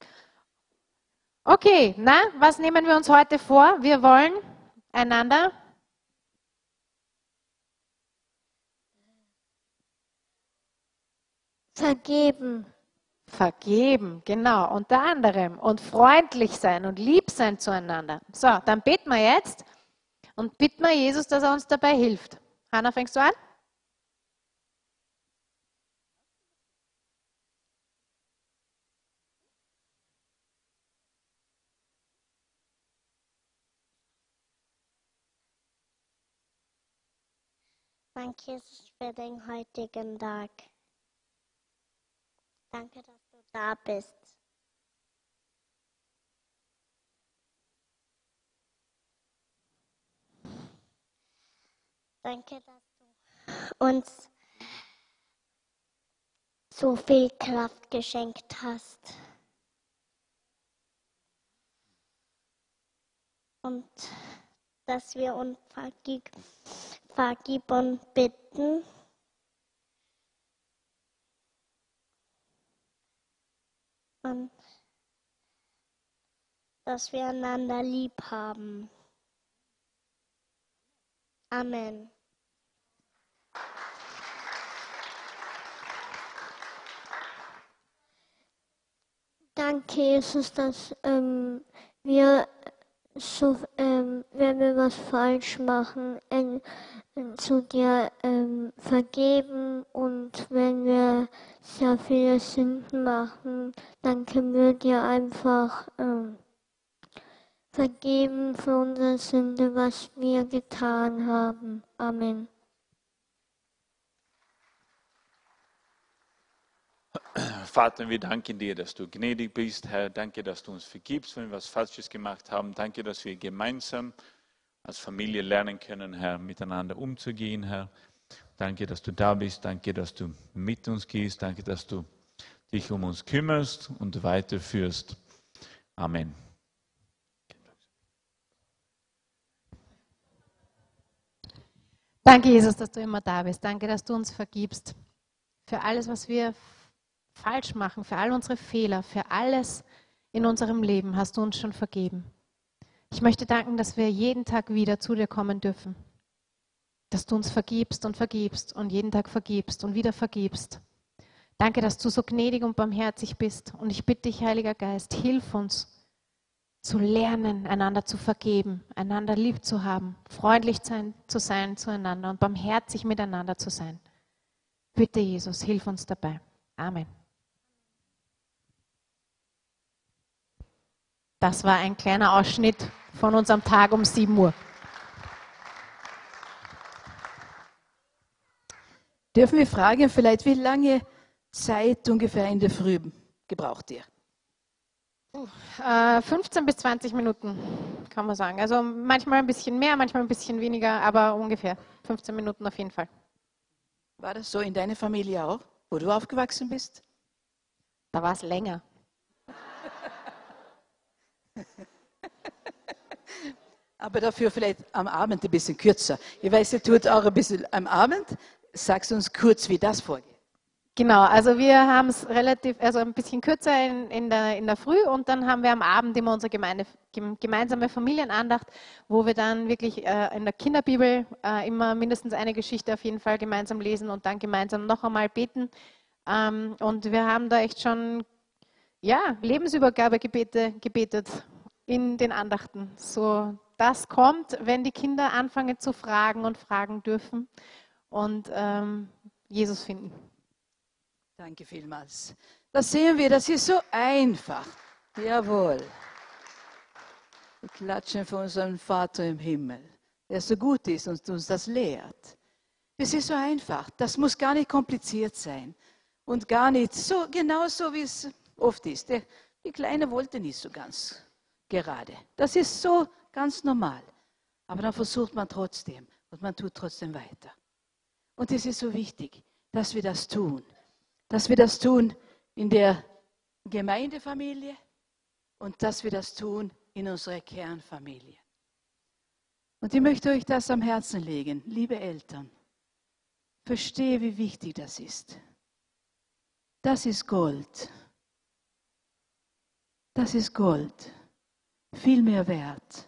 Okay, na, was nehmen wir uns heute vor? Wir wollen einander Vergeben. vergeben, genau, unter anderem. Und freundlich sein und lieb sein zueinander. So, dann beten wir jetzt und bitten wir Jesus, dass er uns dabei hilft. Hanna, fängst du an? Danke, Jesus, für den heutigen Tag. Danke, dass du da bist. Danke, dass du uns so viel Kraft geschenkt hast. Und dass wir uns vergib, vergib und bitten. Und dass wir einander lieb haben. Amen. Danke, Jesus, dass ähm, wir, so, ähm, wenn wir was falsch machen, äh, zu dir ähm, vergeben, und wenn wir sehr viele Sünden machen, dann können wir dir einfach ähm, vergeben für unsere Sünde, was wir getan haben. Amen. Vater, wir danken dir, dass du gnädig bist, Herr. Danke, dass du uns vergibst, wenn wir was Falsches gemacht haben. Danke, dass wir gemeinsam als Familie lernen können, Herr, miteinander umzugehen, Herr. Danke, dass du da bist. Danke, dass du mit uns gehst. Danke, dass du dich um uns kümmerst und weiterführst. Amen. Danke, Jesus, dass du immer da bist. Danke, dass du uns vergibst. Für alles, was wir falsch machen, für all unsere Fehler, für alles in unserem Leben hast du uns schon vergeben. Ich möchte danken, dass wir jeden Tag wieder zu dir kommen dürfen. Dass du uns vergibst und vergibst und jeden Tag vergibst und wieder vergibst. Danke, dass du so gnädig und barmherzig bist. Und ich bitte dich, Heiliger Geist, hilf uns zu lernen, einander zu vergeben, einander lieb zu haben, freundlich sein, zu sein zueinander und barmherzig miteinander zu sein. Bitte, Jesus, hilf uns dabei. Amen. Das war ein kleiner Ausschnitt von unserem Tag um sieben Uhr. Dürfen wir fragen, vielleicht wie lange Zeit ungefähr in der Früh gebraucht ihr? Äh, fünfzehn bis zwanzig Minuten, kann man sagen. Also manchmal ein bisschen mehr, manchmal ein bisschen weniger, aber ungefähr fünfzehn Minuten auf jeden Fall. War das so in deiner Familie auch, wo du aufgewachsen bist? Da war es länger. Aber dafür vielleicht am Abend ein bisschen kürzer. Ich weiß, ihr tut auch ein bisschen am Abend. Sagst du uns kurz, wie das vorgeht? Genau, also wir haben es relativ, also ein bisschen kürzer in, in, der, in der Früh und dann haben wir am Abend immer unsere Gemeinde, gemeinsame Familienandacht, wo wir dann wirklich äh, in der Kinderbibel äh, immer mindestens eine Geschichte auf jeden Fall gemeinsam lesen und dann gemeinsam noch einmal beten. Ähm, und wir haben da echt schon ja, Lebensübergabegebete gebetet in den Andachten. So, das kommt, wenn die Kinder anfangen zu fragen und fragen dürfen und ähm, Jesus finden. Danke vielmals. Das sehen wir, das ist so einfach. Jawohl. Wir klatschen für unseren Vater im Himmel, der so gut ist und uns das lehrt. Das ist so einfach. Das muss gar nicht kompliziert sein. Und gar nicht so, genauso wie es oft ist. Der, die Kleine wollte nicht so ganz gerade. Das ist so ganz normal. Aber dann versucht man trotzdem und man tut trotzdem weiter. Und es ist so wichtig, dass wir das tun. Dass wir das tun in der Gemeindefamilie und dass wir das tun in unserer Kernfamilie. Und ich möchte euch das am Herzen legen, liebe Eltern. Verstehe, wie wichtig das ist. Das ist Gold. Das ist Gold. Viel mehr wert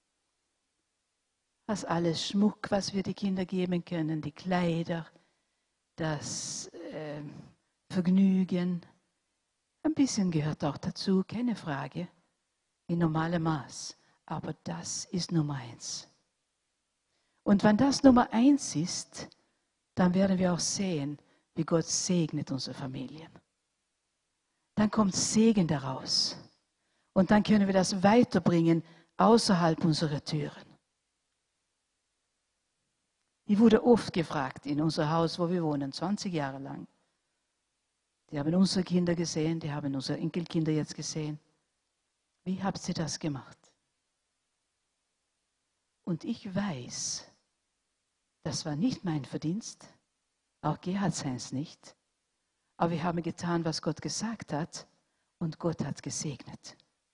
als alles Schmuck, was wir die Kinder geben können, die Kleider, das äh, Vergnügen. Ein bisschen gehört auch dazu, keine Frage, in normalem Maß. Aber das ist Nummer eins. Und wenn das Nummer eins ist, dann werden wir auch sehen, wie Gott segnet unsere Familien. Dann kommt Segen daraus. Und dann können wir das weiterbringen außerhalb unserer Türen. Ich wurde oft gefragt in unser Haus, wo wir wohnen, zwanzig Jahre lang. Die haben unsere Kinder gesehen, die haben unsere Enkelkinder jetzt gesehen. Wie habt ihr das gemacht? Und ich weiß, das war nicht mein Verdienst, auch Gerhard seins nicht. Aber wir haben getan, was Gott gesagt hat und Gott hat gesegnet.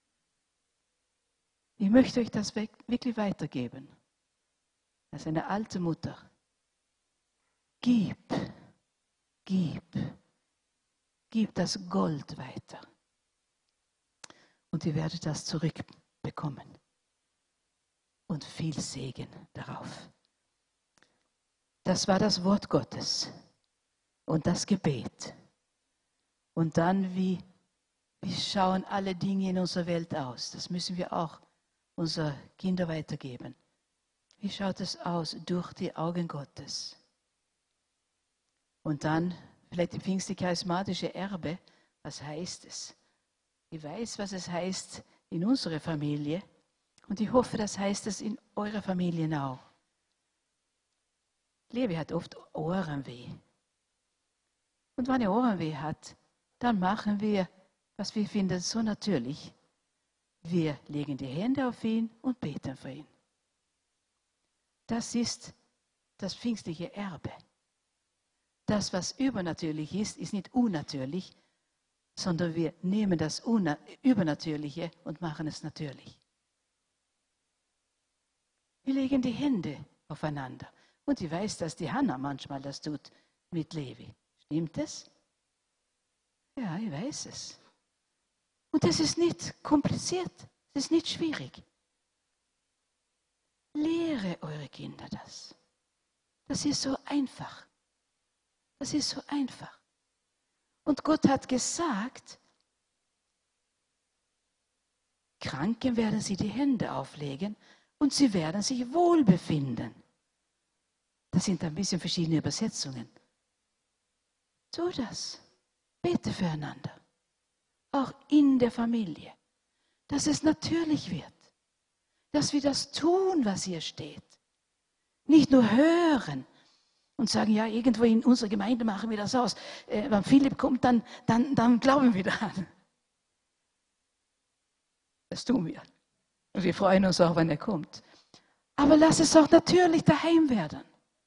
Ich möchte euch das wirklich weitergeben. Als eine alte Mutter. Gib, gib, gib das Gold weiter. Und ihr werdet das zurückbekommen. Und viel Segen darauf. Das war das Wort Gottes und das Gebet. Und dann, wie, wie schauen alle Dinge in unserer Welt aus? Das müssen wir auch unseren Kindern weitergeben. Wie schaut es aus durch die Augen Gottes? Und dann vielleicht die pfingstlich-charismatische Erbe. Was heißt es? Ich weiß, was es heißt in unserer Familie. Und ich hoffe, das heißt es in eurer Familie auch. Levi hat oft Ohrenweh. Und wenn er Ohrenweh hat, dann machen wir, was wir finden, so natürlich. Wir legen die Hände auf ihn und beten für ihn. Das ist das pfingstliche Erbe. Das, was übernatürlich ist, ist nicht unnatürlich, sondern wir nehmen das Übernatürliche und machen es natürlich. Wir legen die Hände aufeinander. Und ich weiß, dass die Hannah manchmal das tut mit Levi. Stimmt es? Ja, ich weiß es. Und es ist nicht kompliziert, es ist nicht schwierig. Lehre eure Kinder das. Das ist so einfach. Das ist so einfach. Und Gott hat gesagt, Kranken werden sie die Hände auflegen und sie werden sich wohlbefinden. Das sind ein bisschen verschiedene Übersetzungen. Tu das. Bete füreinander. Auch in der Familie. Dass es natürlich wird. Dass wir das tun, was hier steht. Nicht nur hören, und sagen, ja, irgendwo in unserer Gemeinde machen wir das aus. Äh, wenn Philipp kommt, dann, dann, dann glauben wir daran. Das tun wir. Und wir freuen uns auch, wenn er kommt. Aber lass es auch natürlich daheim werden.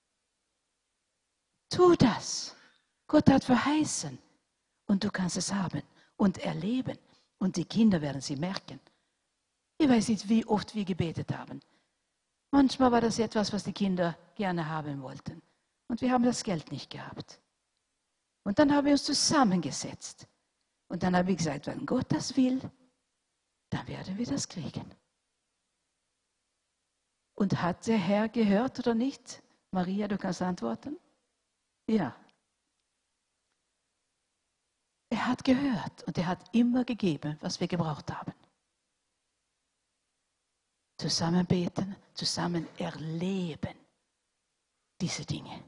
Tu das. Gott hat verheißen. Und du kannst es haben und erleben. Und die Kinder werden sie merken. Ich weiß nicht, wie oft wir gebetet haben. Manchmal war das etwas, was die Kinder gerne haben wollten. Und wir haben das Geld nicht gehabt. Und dann haben wir uns zusammengesetzt. Und dann habe ich gesagt, wenn Gott das will, dann werden wir das kriegen. Und hat der Herr gehört oder nicht? Maria, du kannst antworten. Ja. Er hat gehört und er hat immer gegeben, was wir gebraucht haben. Zusammen beten, zusammen erleben diese Dinge.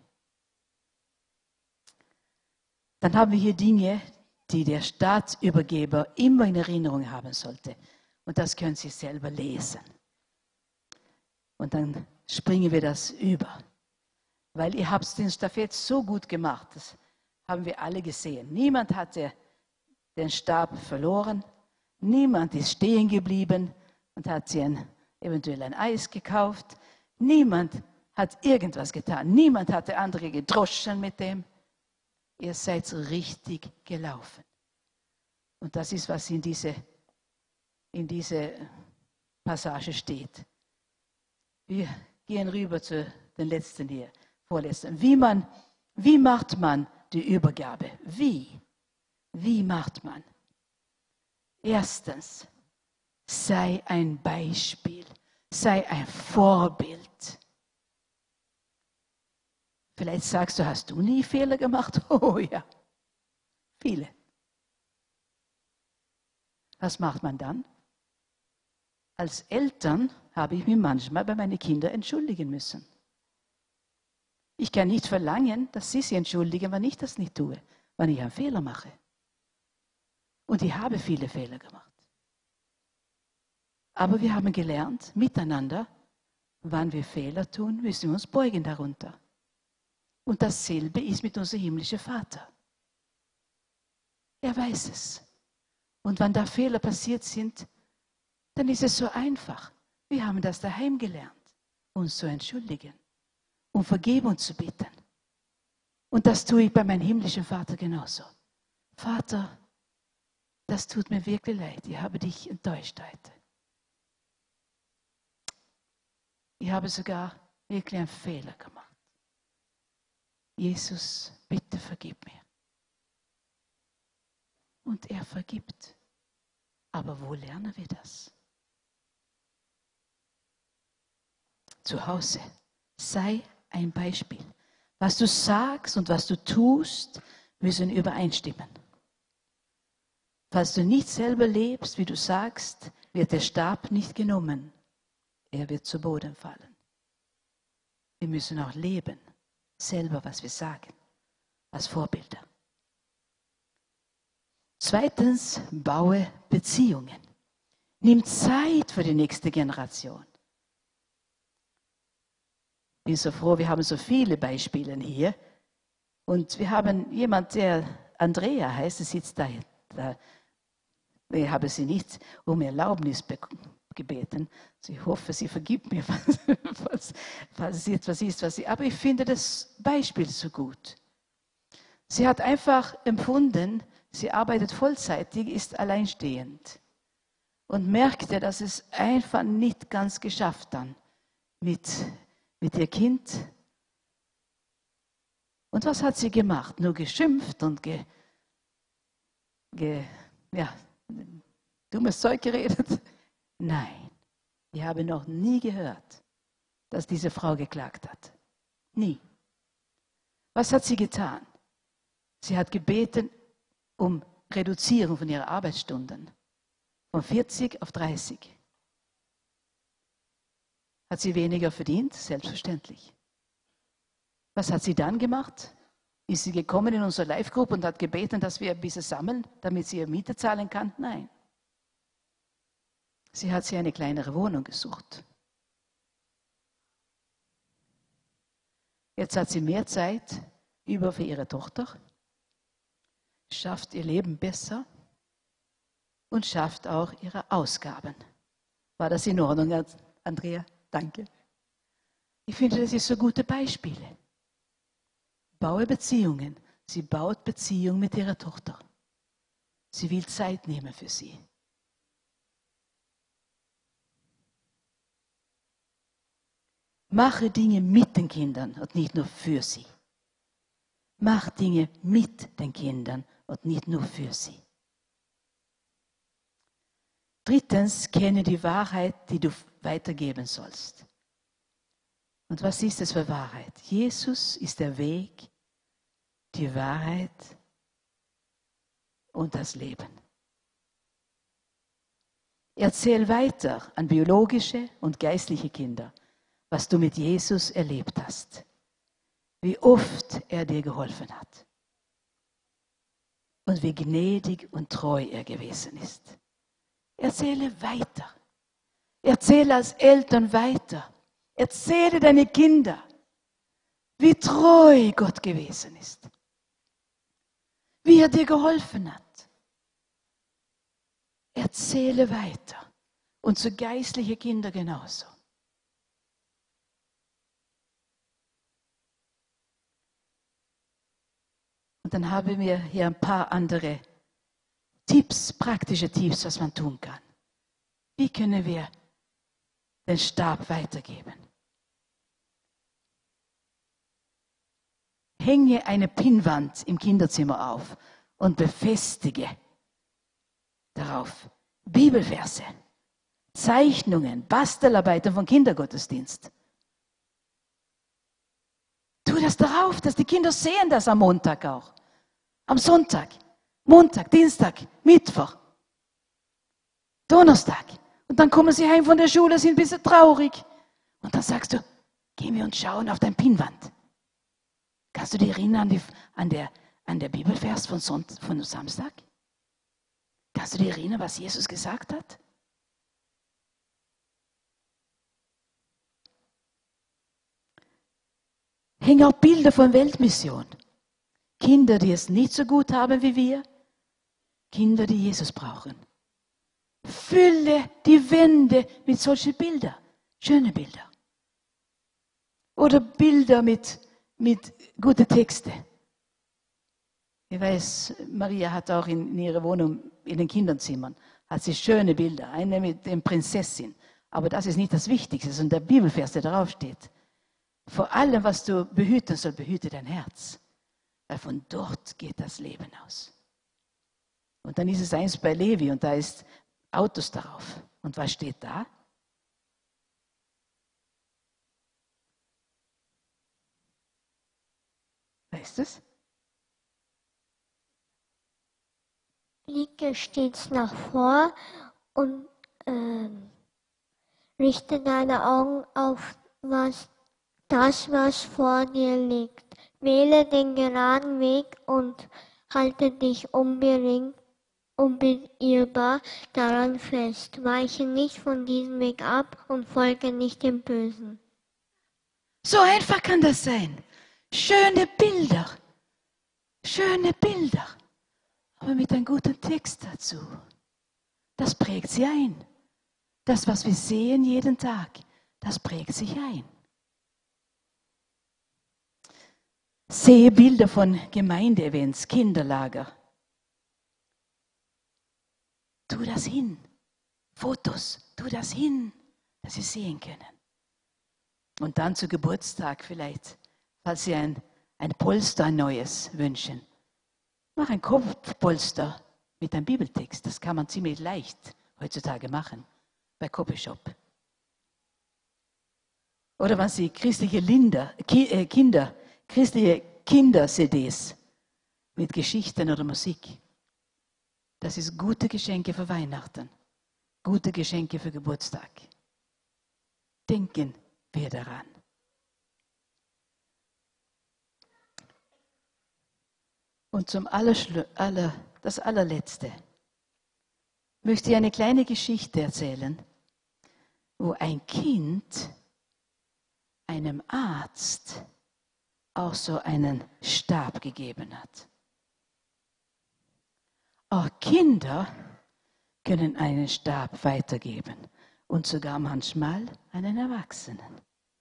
Dann haben wir hier Dinge, die der Staatsübergeber immer in Erinnerung haben sollte. Und das können Sie selber lesen. Und dann springen wir das über. Weil ihr habt den Stafett so gut gemacht, das haben wir alle gesehen. Niemand hatte den Stab verloren, niemand ist stehen geblieben und hat sich ein, eventuell ein Eis gekauft. Niemand hat irgendwas getan, niemand hatte andere gedroschen mit dem. Ihr seid richtig gelaufen. Und das ist, was in diese, in diese Passage steht. Wir gehen rüber zu den letzten hier, vorletzten. Wie, man, wie macht man die Übergabe? Wie? Wie macht man? Erstens, sei ein Beispiel, sei ein Vorbild. Vielleicht sagst du, hast du nie Fehler gemacht? Oh ja, viele. Was macht man dann? Als Eltern habe ich mich manchmal bei meinen Kindern entschuldigen müssen. Ich kann nicht verlangen, dass sie sich entschuldigen, wenn ich das nicht tue, wenn ich einen Fehler mache. Und ich habe viele Fehler gemacht. Aber wir haben gelernt, miteinander, wenn wir Fehler tun, müssen wir uns beugen darunter. Und dasselbe ist mit unserem himmlischen Vater. Er weiß es. Und wenn da Fehler passiert sind, dann ist es so einfach. Wir haben das daheim gelernt, uns zu entschuldigen, um Vergebung zu bitten. Und das tue ich bei meinem himmlischen Vater genauso. Vater, das tut mir wirklich leid. Ich habe dich enttäuscht heute. Ich habe sogar wirklich einen Fehler gemacht. Jesus, bitte vergib mir. Und er vergibt. Aber wo lernen wir das? Zu Hause. Sei ein Beispiel. Was du sagst und was du tust, müssen übereinstimmen. Falls du nicht selber lebst, wie du sagst, wird der Stab nicht genommen. Er wird zu Boden fallen. Wir müssen auch leben, selber, was wir sagen, als Vorbilder. Zweitens, baue Beziehungen. Nimm Zeit für die nächste Generation. Ich bin so froh, wir haben so viele Beispiele hier. Und wir haben jemanden, der Andrea heißt, sie sitzt da. da. Ich habe sie nicht um Erlaubnis gebeten. Ich hoffe, sie vergibt mir, falls, falls es etwas ist, was sie. Aber ich finde das Beispiel so gut. Sie hat einfach empfunden, sie arbeitet vollzeitig, ist alleinstehend und merkte, dass es einfach nicht ganz geschafft dann mit, mit ihr Kind. Und was hat sie gemacht? Nur geschimpft und ge, ge, ja, dummes Zeug geredet? Nein, ich habe noch nie gehört, dass diese Frau geklagt hat. Nie. Was hat sie getan? Sie hat gebeten um Reduzierung von ihren Arbeitsstunden von vierzig auf dreißig. Hat sie weniger verdient? Selbstverständlich. Was hat sie dann gemacht? Ist sie gekommen in unsere Live-Gruppe und hat gebeten, dass wir ein bisschen sammeln, damit sie ihre Miete zahlen kann? Nein. Sie hat sich eine kleinere Wohnung gesucht. Jetzt hat sie mehr Zeit über für ihre Tochter, schafft ihr Leben besser und schafft auch ihre Ausgaben. War das in Ordnung, Andrea? Danke. Ich finde, das ist so gute Beispiele. Baue Beziehungen. Sie baut Beziehung mit ihrer Tochter. Sie will Zeit nehmen für sie. Mache Dinge mit den Kindern und nicht nur für sie. Mach Dinge mit den Kindern und nicht nur für sie. Drittens, kenne die Wahrheit, die du weitergeben sollst. Und was ist es für Wahrheit? Jesus ist der Weg, die Wahrheit und das Leben. Erzähl weiter an biologische und geistliche Kinder, was du mit Jesus erlebt hast, wie oft er dir geholfen hat und wie gnädig und treu er gewesen ist. Erzähle weiter. Erzähle als Eltern weiter. Erzähle deine Kinder, wie treu Gott gewesen ist, wie er dir geholfen hat. Erzähle weiter. Und zu geistlichen Kindern genauso. Und dann haben wir hier ein paar andere Tipps, praktische Tipps, was man tun kann. Wie können wir den Stab weitergeben? Hänge eine Pinnwand im Kinderzimmer auf und befestige darauf Bibelverse, Zeichnungen, Bastelarbeiten von Kindergottesdienst. Tu das darauf, dass die Kinder sehen das am Montag auch. Am Sonntag, Montag, Dienstag, Mittwoch, Donnerstag. Und dann kommen sie heim von der Schule, sind ein bisschen traurig. Und dann sagst du, gehen wir und schauen auf dein Pinnwand. Kannst du dich erinnern an, die, an, der, an der Bibelvers von, Sonntag, von Samstag? Kannst du dich erinnern, was Jesus gesagt hat? Hängen auch Bilder von Weltmission. Kinder, die es nicht so gut haben wie wir. Kinder, die Jesus brauchen. Fülle die Wände mit solchen Bildern. Schöne Bilder. Oder Bilder mit, mit guten Texten. Ich weiß, Maria hat auch in, in ihrer Wohnung, in den Kinderzimmern, hat sie schöne Bilder. Eine mit der Prinzessin. Aber das ist nicht das Wichtigste, sondern der Bibelvers, der darauf steht. Vor allem, was du behüten sollst, behüte dein Herz. Weil von dort geht das Leben aus. Und dann ist es eins bei Levi und da ist Autos darauf. Und was steht da? Weißt du es? Blicke stets nach vor und ähm, richte deine Augen auf was, das, was vor dir liegt. Wähle den geraden Weg und halte dich unbedingt, unbeirrbar daran fest. Weiche nicht von diesem Weg ab und folge nicht dem Bösen. So einfach kann das sein. Schöne Bilder. Schöne Bilder. Aber mit einem guten Text dazu. Das prägt sie ein. Das, was wir sehen jeden Tag, das prägt sich ein. Sehe Bilder von Gemeindeevents, Kinderlager. Tu das hin. Fotos, tu das hin, dass sie sehen können. Und dann zu Geburtstag vielleicht, falls Sie ein, ein Polster, ein neues wünschen. Mach ein Kopfpolster mit einem Bibeltext. Das kann man ziemlich leicht heutzutage machen bei Copyshop. Oder wenn Sie christliche Linder, Ki, äh, Kinder, christliche Kinder-C Ds mit Geschichten oder Musik. Das ist gute Geschenke für Weihnachten, gute Geschenke für Geburtstag. Denken wir daran. Und zum Allerschlu- aller, das allerletzte möchte ich eine kleine Geschichte erzählen, wo ein Kind einem Arzt auch so einen Stab gegeben hat. Auch Kinder können einen Stab weitergeben und sogar manchmal einen Erwachsenen.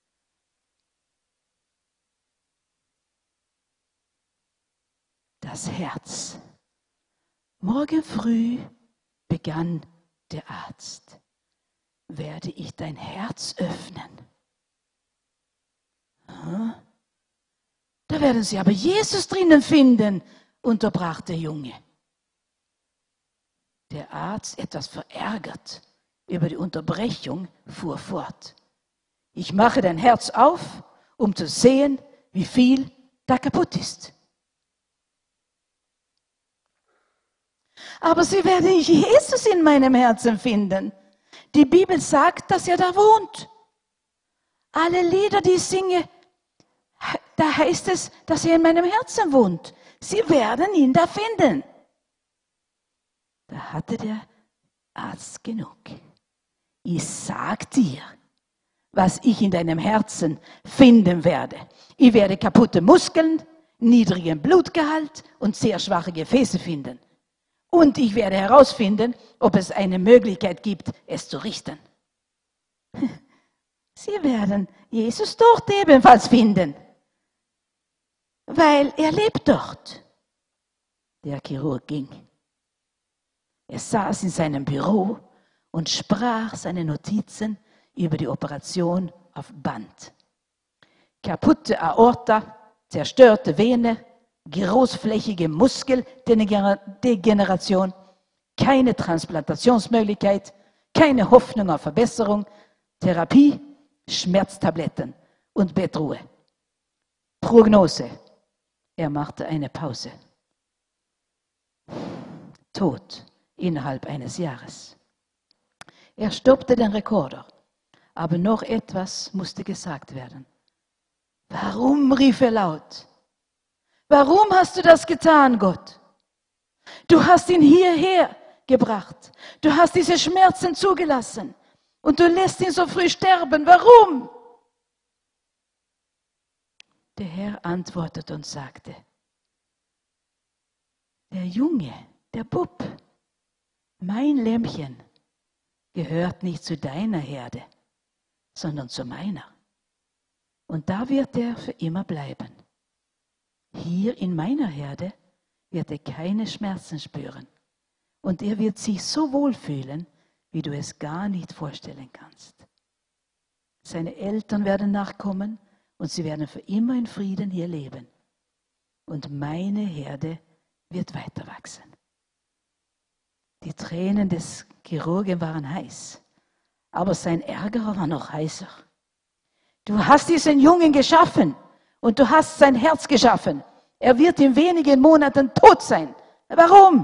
Das Herz. Morgen früh begann der Arzt. Werde ich dein Herz öffnen? Hm? Da werden Sie aber Jesus drinnen finden, unterbrach der Junge. Der Arzt, etwas verärgert über die Unterbrechung, fuhr fort. Ich mache dein Herz auf, um zu sehen, wie viel da kaputt ist. Aber Sie werden Jesus in meinem Herzen finden. Die Bibel sagt, dass er da wohnt. Alle Lieder, die ich singe, da heißt es, dass er in meinem Herzen wohnt. Sie werden ihn da finden. Da hatte der Arzt genug. Ich sag dir, was ich in deinem Herzen finden werde. Ich werde kaputte Muskeln, niedrigen Blutgehalt und sehr schwache Gefäße finden. Und ich werde herausfinden, ob es eine Möglichkeit gibt, es zu richten. Sie werden Jesus dort ebenfalls finden, weil er lebt dort. Der Chirurg ging. Er saß in seinem Büro und sprach seine Notizen über die Operation auf Band. Kaputte Aorta, zerstörte Vene, großflächige Muskeldegeneration, keine Transplantationsmöglichkeit, keine Hoffnung auf Verbesserung, Therapie, Schmerztabletten und Bettruhe. Prognose. Er machte eine Pause. Tod innerhalb eines Jahres. Er stoppte den Rekorder, aber noch etwas musste gesagt werden. Warum, rief er laut. Warum hast du das getan, Gott? Du hast ihn hierher gebracht. Du hast diese Schmerzen zugelassen. Und du lässt ihn so früh sterben. Warum? Der Herr antwortete und sagte, der Junge, der Bub, mein Lämmchen, gehört nicht zu deiner Herde, sondern zu meiner. Und da wird er für immer bleiben. Hier in meiner Herde wird er keine Schmerzen spüren. Und er wird sich so wohlfühlen, wie du es gar nicht vorstellen kannst. Seine Eltern werden nachkommen und sie werden für immer in Frieden hier leben. Und meine Herde wird weiter wachsen. Die Tränen des Chirurgen waren heiß, aber sein Ärger war noch heißer. Du hast diesen Jungen geschaffen und du hast sein Herz geschaffen. Er wird in wenigen Monaten tot sein. Warum?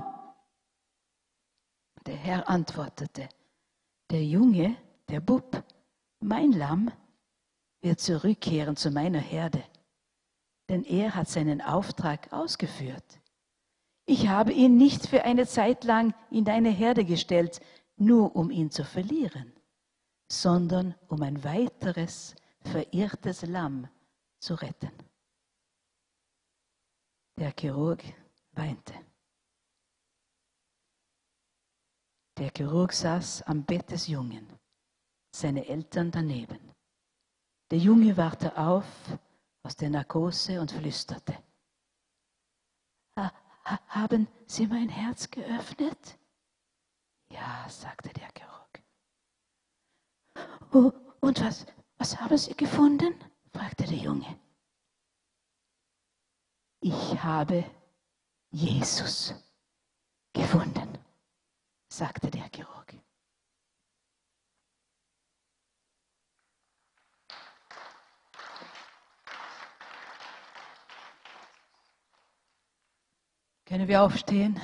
Der Herr antwortete, der Junge, der Bub, mein Lamm, wird zurückkehren zu meiner Herde, denn er hat seinen Auftrag ausgeführt. Ich habe ihn nicht für eine Zeit lang in deine Herde gestellt, nur um ihn zu verlieren, sondern um ein weiteres, verirrtes Lamm zu retten. Der Chirurg weinte. Der Chirurg saß am Bett des Jungen, seine Eltern daneben. Der Junge wachte auf aus der Narkose und flüsterte. Haben Sie mein Herz geöffnet? Ja, sagte der Chirurg. Oh, und was, was haben Sie gefunden? Fragte der Junge. Ich habe Jesus gefunden, sagte der Chirurg. Können wir aufstehen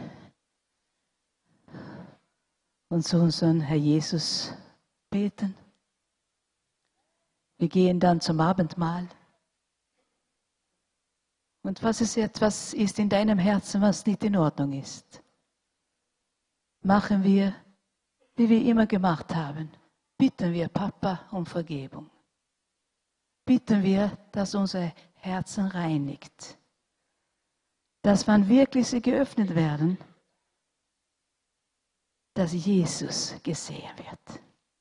und zu unserem Herr Jesus beten? Wir gehen dann zum Abendmahl. Und was es etwas ist in deinem Herzen, was nicht in Ordnung ist, machen wir, wie wir immer gemacht haben. Bitten wir Papa um Vergebung. Bitten wir, dass unser Herzen reinigt. Dass wann wirklich sie geöffnet werden, dass Jesus gesehen wird.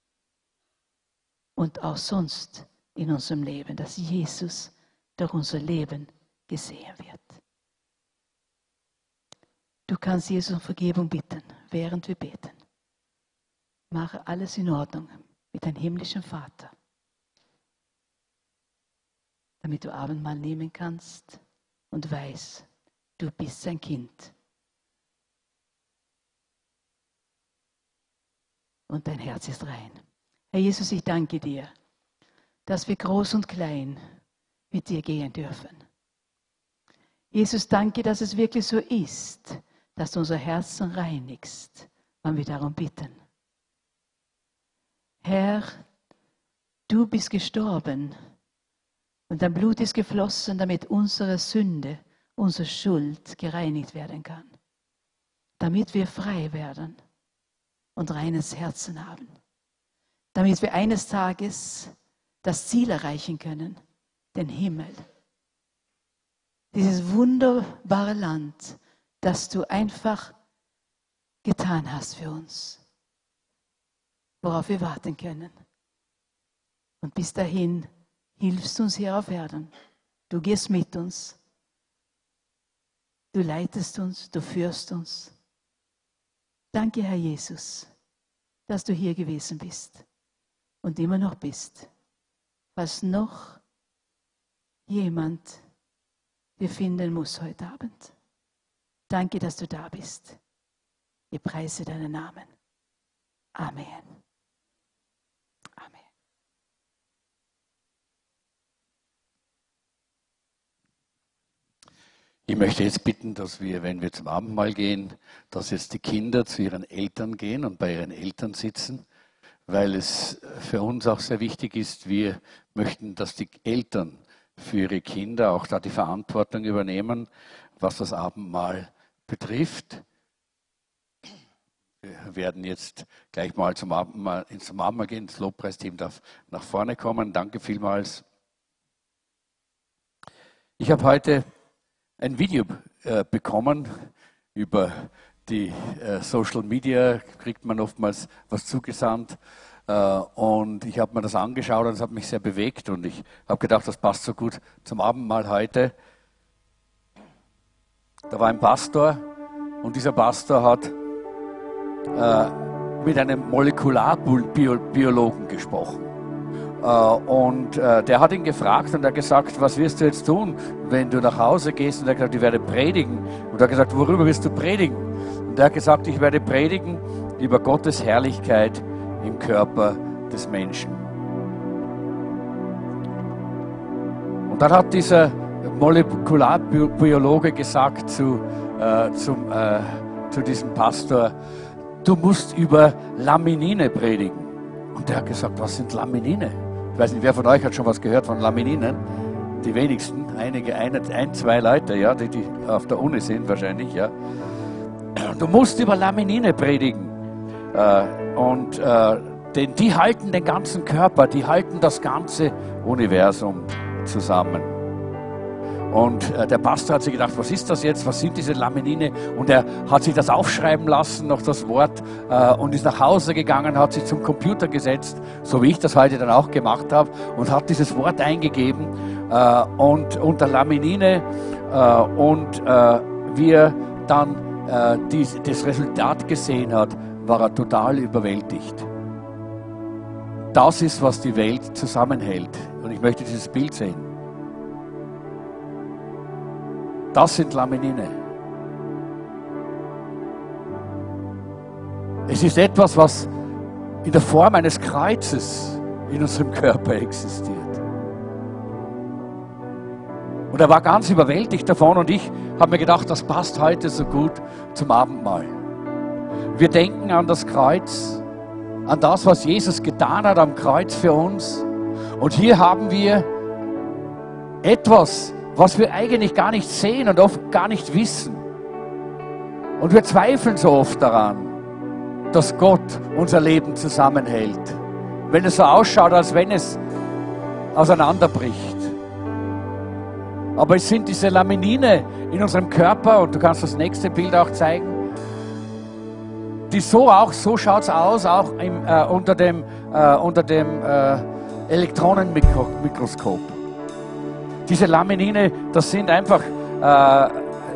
Und auch sonst in unserem Leben, dass Jesus durch unser Leben gesehen wird. Du kannst Jesus um Vergebung bitten, während wir beten. Mache alles in Ordnung mit deinem himmlischen Vater, damit du Abendmahl nehmen kannst und weißt, du bist sein Kind. Und dein Herz ist rein. Herr Jesus, ich danke dir, dass wir groß und klein mit dir gehen dürfen. Jesus, danke, dass es wirklich so ist, dass du unser Herzen reinigst, wenn wir darum bitten. Herr, du bist gestorben und dein Blut ist geflossen, damit unsere Sünde, unsere Schuld gereinigt werden kann. Damit wir frei werden und reines Herzen haben. Damit wir eines Tages das Ziel erreichen können, den Himmel. Dieses wunderbare Land, das du einfach getan hast für uns, worauf wir warten können. Und bis dahin hilfst du uns hier auf Erden. Du gehst mit uns. Du leitest uns, du führst uns. Danke, Herr Jesus, dass du hier gewesen bist und immer noch bist. Was noch jemand wir finden muss heute Abend. Danke, dass du da bist. Ich preise deinen Namen. Amen. Amen. Ich möchte jetzt bitten, dass wir, wenn wir zum Abendmahl gehen, dass jetzt die Kinder zu ihren Eltern gehen und bei ihren Eltern sitzen, weil es für uns auch sehr wichtig ist, wir möchten, dass die Eltern für ihre Kinder auch da die Verantwortung übernehmen, was das Abendmahl betrifft. Wir werden jetzt gleich mal zum Abendmahl, zum Abendmahl gehen. Das Lobpreisteam darf nach vorne kommen. Danke vielmals. Ich habe heute ein Video äh, bekommen über die äh, Social Media, kriegt man oftmals was zugesandt. Uh, und ich habe mir das angeschaut und es hat mich sehr bewegt und ich habe gedacht, das passt so gut zum Abendmahl heute. Da war ein Pastor und dieser Pastor hat uh, mit einem Molekularbiologen gesprochen. Uh, und uh, der hat ihn gefragt und er hat gesagt, was wirst du jetzt tun, wenn du nach Hause gehst? Und er hat gesagt, ich werde predigen. Und er hat gesagt, worüber wirst du predigen? Und er hat gesagt, ich werde predigen über Gottes Herrlichkeit im Körper des Menschen. Und dann hat dieser Molekularbiologe gesagt zu, äh, zum, äh, zu diesem Pastor, du musst über Laminine predigen. Und der hat gesagt, was sind Laminine? Ich weiß nicht, wer von euch hat schon was gehört von Lamininen? Die wenigsten, einige, ein, ein zwei Leute, ja, die, die auf der Uni sind wahrscheinlich. Ja. Du musst über Laminine predigen. Äh, und äh, denn die halten den ganzen Körper, die halten das ganze Universum zusammen. Und äh, der Pastor hat sich gedacht, was ist das jetzt, was sind diese Laminine? Und er hat sich das aufschreiben lassen, noch das Wort, äh, und ist nach Hause gegangen, hat sich zum Computer gesetzt, so wie ich das heute dann auch gemacht habe, und hat dieses Wort eingegeben äh, und unter Laminine äh, und äh, wie er dann äh, die, das Resultat gesehen hat, war er total überwältigt. Das ist, was die Welt zusammenhält. Und ich möchte dieses Bild sehen. Das sind Laminine. Es ist etwas, was in der Form eines Kreuzes in unserem Körper existiert. Und er war ganz überwältigt davon und ich habe mir gedacht, das passt heute so gut zum Abendmahl. Wir denken an das Kreuz, an das, was Jesus getan hat am Kreuz für uns. Und hier haben wir etwas, was wir eigentlich gar nicht sehen und oft gar nicht wissen. Und wir zweifeln so oft daran, dass Gott unser Leben zusammenhält. Wenn es so ausschaut, als wenn es auseinanderbricht. Aber es sind diese Laminine in unserem Körper, und du kannst das nächste Bild auch zeigen, die so auch, so schaut es aus, auch im, äh, unter dem, äh, unter dem äh, Elektronenmikroskop. Diese Laminine, das sind einfach äh,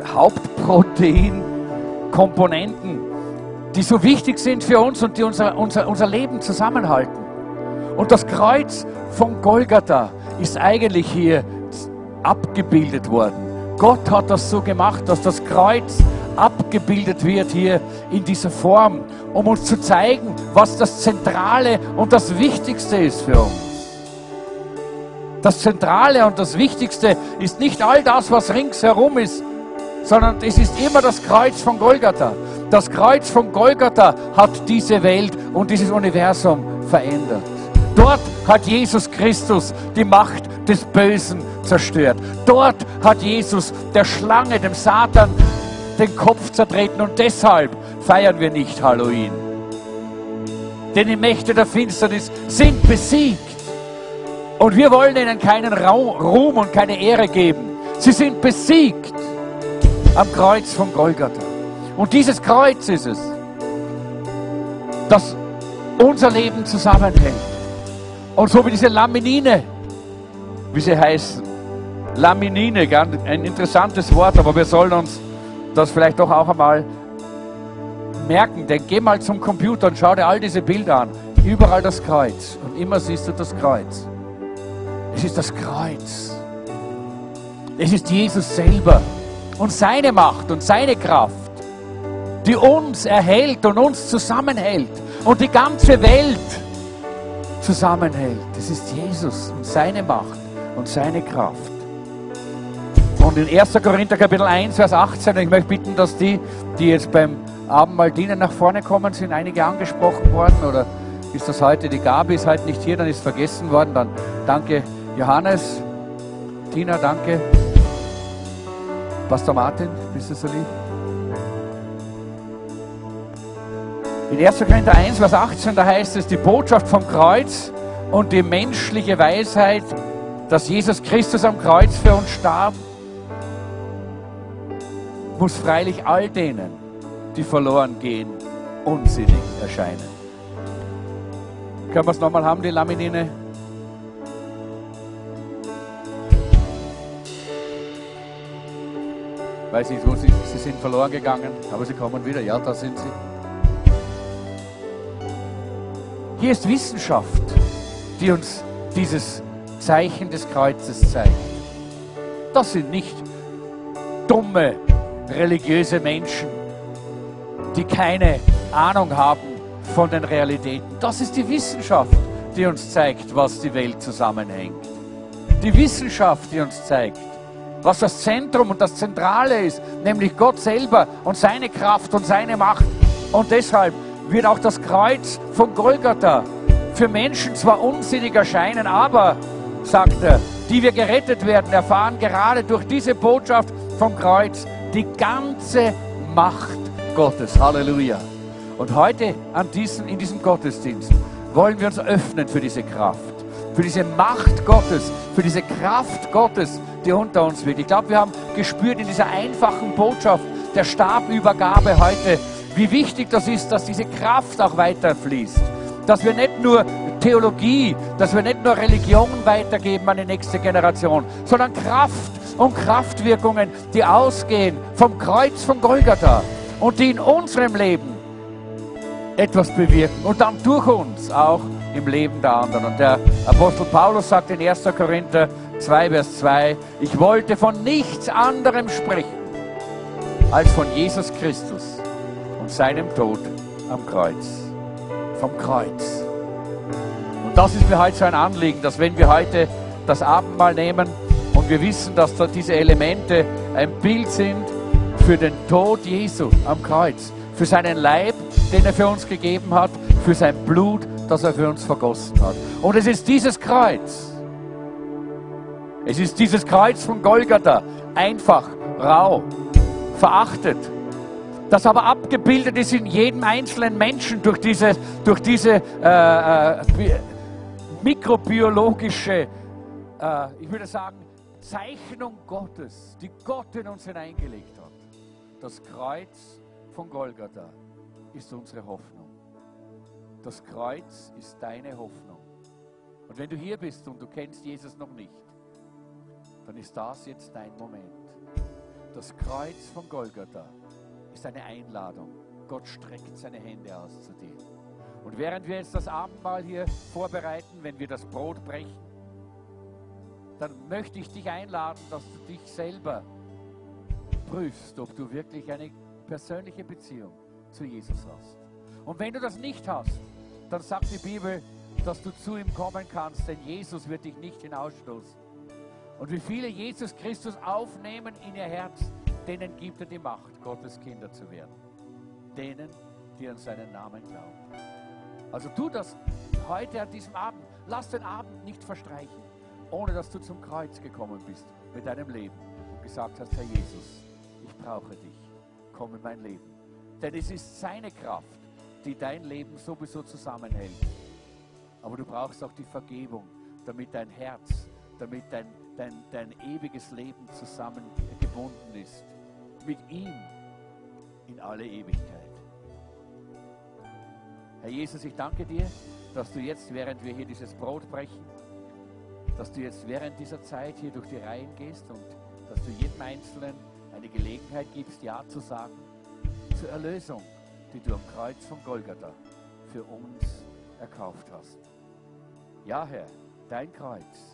Hauptproteinkomponenten, die so wichtig sind für uns und die unser, unser, unser Leben zusammenhalten. Und das Kreuz von Golgatha ist eigentlich hier abgebildet worden. Gott hat das so gemacht, dass das Kreuz abgebildet wird hier in dieser Form, um uns zu zeigen, was das Zentrale und das Wichtigste ist für uns. Das Zentrale und das Wichtigste ist nicht all das, was ringsherum ist, sondern es ist immer das Kreuz von Golgatha. Das Kreuz von Golgatha hat diese Welt und dieses Universum verändert. Dort hat Jesus Christus die Macht des Bösen zerstört. Dort hat Jesus der Schlange, dem Satan, den Kopf zertreten, und deshalb feiern wir nicht Halloween. Denn die Mächte der Finsternis sind besiegt. Und wir wollen ihnen keinen Ruhm und keine Ehre geben. Sie sind besiegt am Kreuz von Golgatha. Und dieses Kreuz ist es, das unser Leben zusammenhält. Und so wie diese Laminine, wie sie heißen. Laminine, ein interessantes Wort, aber wir sollen uns das vielleicht doch auch einmal merken. Denn geh mal zum Computer und schau dir all diese Bilder an. Überall das Kreuz. Und immer siehst du das Kreuz. Es ist das Kreuz. Es ist Jesus selber und seine Macht und seine Kraft, die uns erhält und uns zusammenhält und die ganze Welt zusammenhält. Es ist Jesus und seine Macht und seine Kraft. Und in erster Korinther Kapitel eins, Vers achtzehn, ich möchte bitten, dass die, die jetzt beim Abendmahl dienen, nach vorne kommen. Sind einige angesprochen worden oder ist das heute, die Gabi ist heute nicht hier, dann ist vergessen worden. Dann danke Johannes, Tina, danke. Pastor Martin, bist du so lieb? In erster Korinther eins, Vers achtzehn, da heißt es, die Botschaft vom Kreuz und die menschliche Weisheit, dass Jesus Christus am Kreuz für uns starb, muss freilich all denen, die verloren gehen, unsinnig erscheinen. Können wir es nochmal haben, die Laminine? Weiß nicht, wo sie, sie sind verloren gegangen, aber sie kommen wieder. Ja, da sind sie. Hier ist Wissenschaft, die uns dieses Zeichen des Kreuzes zeigt. Das sind nicht dumme, religiöse Menschen, die keine Ahnung haben von den Realitäten. Das ist die Wissenschaft, die uns zeigt, was die Welt zusammenhängt. Die Wissenschaft, die uns zeigt, was das Zentrum und das Zentrale ist, nämlich Gott selber und seine Kraft und seine Macht. Und deshalb wird auch das Kreuz von Golgatha für Menschen zwar unsinnig erscheinen, aber, sagt er, die wir gerettet werden, erfahren gerade durch diese Botschaft vom Kreuz die ganze Macht Gottes. Halleluja. Und heute an diesem, in diesem Gottesdienst wollen wir uns öffnen für diese Kraft, für diese Macht Gottes, für diese Kraft Gottes, die unter uns wirkt. Ich glaube, wir haben gespürt in dieser einfachen Botschaft der Stabübergabe heute, wie wichtig das ist, dass diese Kraft auch weiterfließt. Dass wir nicht nur Theologie, dass wir nicht nur Religion weitergeben an die nächste Generation, sondern Kraft und Kraftwirkungen, die ausgehen vom Kreuz von Golgatha und die in unserem Leben etwas bewirken und dann durch uns auch im Leben der anderen. Und der Apostel Paulus sagt in erster Korinther zwei, Vers zwei, ich wollte von nichts anderem sprechen, als von Jesus Christus und seinem Tod am Kreuz. Vom Kreuz. Und das ist mir heute so ein Anliegen, dass wenn wir heute das Abendmahl nehmen und wir wissen, dass da diese Elemente ein Bild sind für den Tod Jesu am Kreuz, für seinen Leib, den er für uns gegeben hat, für sein Blut, das er für uns vergossen hat. Und es ist dieses Kreuz, es ist dieses Kreuz von Golgatha, einfach, rau, verachtet, das aber abgebildet ist in jedem einzelnen Menschen durch diese, durch diese äh, äh, mikrobiologische, äh, ich würde sagen, Zeichnung Gottes, die Gott in uns hineingelegt hat. Das Kreuz von Golgatha ist unsere Hoffnung. Das Kreuz ist deine Hoffnung. Und wenn du hier bist und du kennst Jesus noch nicht, dann ist das jetzt dein Moment. Das Kreuz von Golgatha ist eine Einladung. Gott streckt seine Hände aus zu dir. Und während wir jetzt das Abendmahl hier vorbereiten, wenn wir das Brot brechen, dann möchte ich dich einladen, dass du dich selber prüfst, ob du wirklich eine persönliche Beziehung zu Jesus hast. Und wenn du das nicht hast, dann sagt die Bibel, dass du zu ihm kommen kannst, denn Jesus wird dich nicht hinausstoßen. Und wie viele Jesus Christus aufnehmen in ihr Herz, denen gibt er die Macht, Gottes Kinder zu werden. Denen, die an seinen Namen glauben. Also tu das heute an diesem Abend. Lass den Abend nicht verstreichen, ohne dass du zum Kreuz gekommen bist mit deinem Leben und gesagt hast, Herr Jesus, ich brauche dich, komm in mein Leben. Denn es ist seine Kraft, die dein Leben sowieso zusammenhält. Aber du brauchst auch die Vergebung, damit dein Herz, damit dein, dein, dein ewiges Leben zusammengebunden ist. Mit ihm in alle Ewigkeit. Herr Jesus, ich danke dir, dass du jetzt, während wir hier dieses Brot brechen, dass du jetzt während dieser Zeit hier durch die Reihen gehst und dass du jedem Einzelnen eine Gelegenheit gibst, Ja zu sagen zur Erlösung, die du am Kreuz von Golgatha für uns erkauft hast. Ja, Herr, dein Kreuz,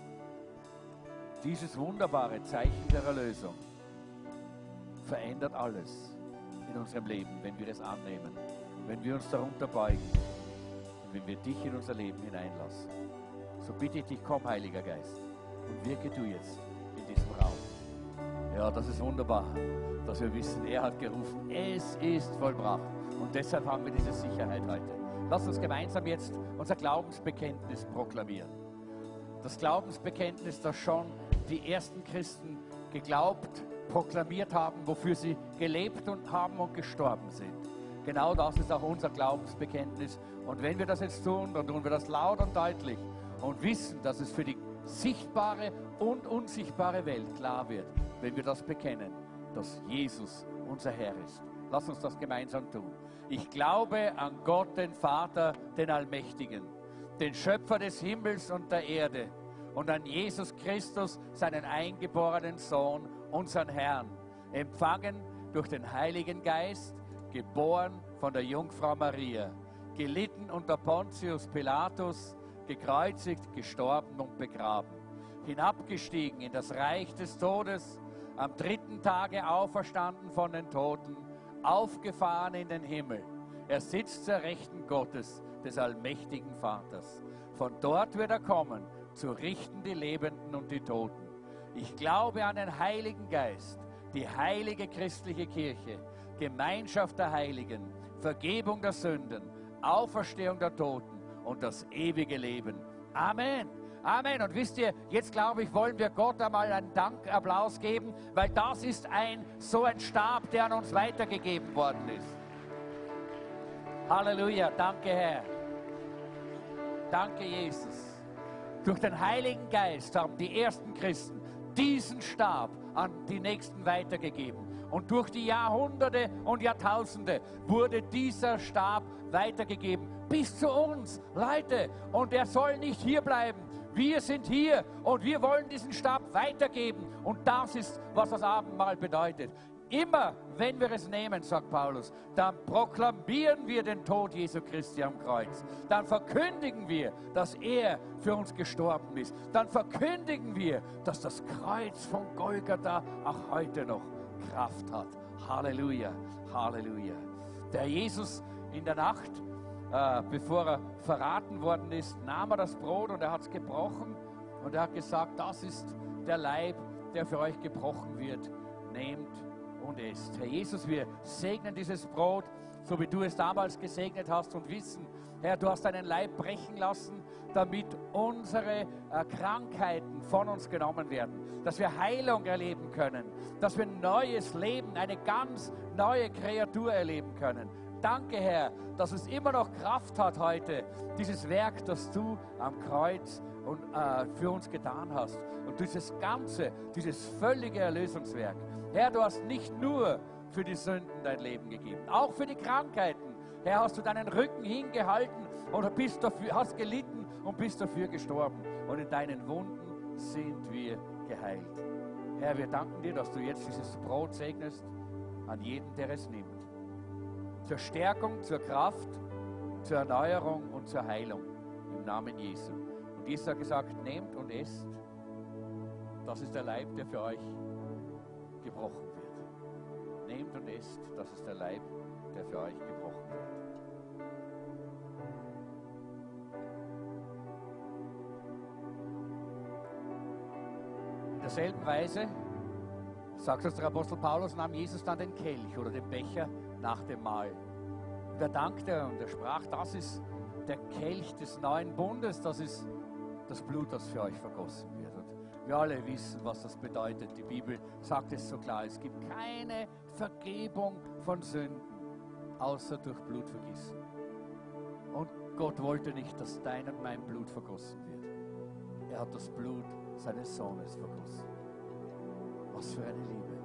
dieses wunderbare Zeichen der Erlösung, verändert alles in unserem Leben, wenn wir es annehmen, wenn wir uns darunter beugen und wenn wir dich in unser Leben hineinlassen. So bitte ich dich, komm, Heiliger Geist, und wirke du jetzt in diesem Raum. Ja, das ist wunderbar, dass wir wissen, er hat gerufen, es ist vollbracht. Und deshalb haben wir diese Sicherheit heute. Lass uns gemeinsam jetzt unser Glaubensbekenntnis proklamieren. Das Glaubensbekenntnis, das schon die ersten Christen geglaubt, proklamiert haben, wofür sie gelebt und haben und gestorben sind. Genau das ist auch unser Glaubensbekenntnis. Und wenn wir das jetzt tun, dann tun wir das laut und deutlich und wissen, dass es für die sichtbare und unsichtbare Welt klar wird, wenn wir das bekennen, dass Jesus unser Herr ist. Lass uns das gemeinsam tun. Ich glaube an Gott, den Vater, den Allmächtigen, den Schöpfer des Himmels und der Erde, und an Jesus Christus, seinen eingeborenen Sohn, unseren Herrn, empfangen durch den Heiligen Geist, geboren von der Jungfrau Maria, gelitten unter Pontius Pilatus, gekreuzigt, gestorben und begraben, hinabgestiegen in das Reich des Todes, am dritten Tage auferstanden von den Toten, aufgefahren in den Himmel. Er sitzt zur Rechten Gottes, des allmächtigen Vaters. Von dort wird er kommen, zu richten die Lebenden und die Toten. Ich glaube an den Heiligen Geist, die heilige christliche Kirche, Gemeinschaft der Heiligen, Vergebung der Sünden, Auferstehung der Toten und das ewige Leben. Amen. Amen. Und wisst ihr, jetzt glaube ich, wollen wir Gott einmal einen Dankapplaus geben, weil das ist ein, so ein Stab, der an uns weitergegeben worden ist. Halleluja. Danke, Herr. Danke, Jesus. Durch den Heiligen Geist haben die ersten Christen diesen Stab an die Nächsten weitergegeben. Und durch die Jahrhunderte und Jahrtausende wurde dieser Stab weitergegeben. Bis zu uns, Leute. Und er soll nicht hier bleiben. Wir sind hier und wir wollen diesen Stab weitergeben. Und das ist, was das Abendmahl bedeutet. Immer, wenn wir es nehmen, sagt Paulus, dann proklamieren wir den Tod Jesu Christi am Kreuz. Dann verkündigen wir, dass er für uns gestorben ist. Dann verkündigen wir, dass das Kreuz von Golgatha auch heute noch Kraft hat. Halleluja, Halleluja. Der Jesus in der Nacht, äh, bevor er verraten worden ist, nahm er das Brot und er hat es gebrochen und er hat gesagt, das ist der Leib, der für euch gebrochen wird. Nehmt und esst. Herr Jesus, wir segnen dieses Brot, so wie du es damals gesegnet hast und wissen, Herr, du hast deinen Leib brechen lassen, damit unsere äh, Krankheiten von uns genommen werden, dass wir Heilung erleben können, dass wir ein neues Leben, eine ganz neue Kreatur erleben können. danke, Herr, dass es immer noch Kraft hat heute, dieses Werk, das du am Kreuz und, äh, für uns getan hast. Und dieses ganze, dieses völlige Erlösungswerk. Herr, du hast nicht nur für die Sünden dein Leben gegeben, auch für die Krankheiten. Herr, hast du deinen Rücken hingehalten und bist dafür, hast gelitten und bist dafür gestorben. Und in deinen Wunden sind wir geheilt. Herr, wir danken dir, dass du jetzt dieses Brot segnest an jeden, der es nimmt. Zur Stärkung, zur Kraft, zur Erneuerung und zur Heilung im Namen Jesu. Und Jesus hat gesagt, nehmt und esst. Das ist der Leib, der für euch gebrochen wird. Nehmt und esst, das ist der Leib, der für euch gebrochen wird. In derselben Weise, sagt uns der Apostel Paulus, nahm Jesus dann den Kelch oder den Becher nach dem Mahl. Und er dankte und er sprach, das ist der Kelch des neuen Bundes, das ist das Blut, das für euch vergossen wird. Und wir alle wissen, was das bedeutet. Die Bibel sagt es so klar, es gibt keine Vergebung von Sünden, außer durch Blutvergießen. Und Gott wollte nicht, dass dein und mein Blut vergossen wird. Er hat das Blut seines Sohnes vergossen. Was für eine Liebe.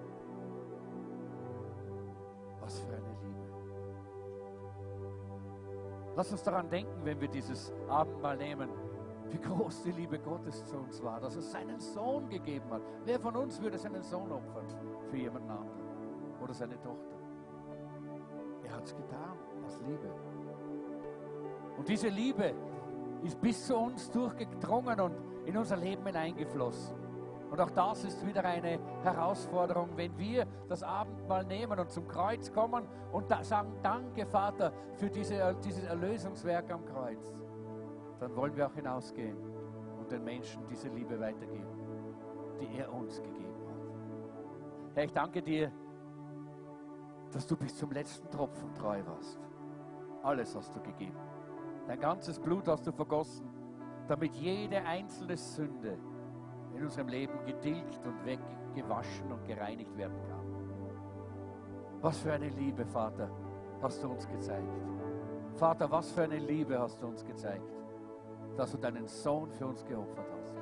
Was für eine Liebe. Lass uns daran denken, wenn wir dieses Abendmahl nehmen, wie groß die Liebe Gottes zu uns war, dass er seinen Sohn gegeben hat. Wer von uns würde seinen Sohn opfern für jemanden anderen oder seine Tochter? Er hat es getan, aus Liebe. Und diese Liebe ist bis zu uns durchgedrungen und in unser Leben hineingeflossen. Und auch das ist wieder eine Herausforderung, wenn wir das Abendmahl nehmen und zum Kreuz kommen und da sagen, danke Vater für diese, dieses Erlösungswerk am Kreuz. Dann wollen wir auch hinausgehen und den Menschen diese Liebe weitergeben, die er uns gegeben hat. Herr, ich danke dir, dass du bis zum letzten Tropfen treu warst. Alles hast du gegeben. Dein ganzes Blut hast du vergossen, damit jede einzelne Sünde in unserem Leben getilgt und weggewaschen und gereinigt werden kann. Was für eine Liebe, Vater, hast du uns gezeigt. Vater, was für eine Liebe hast du uns gezeigt, dass du deinen Sohn für uns geopfert hast.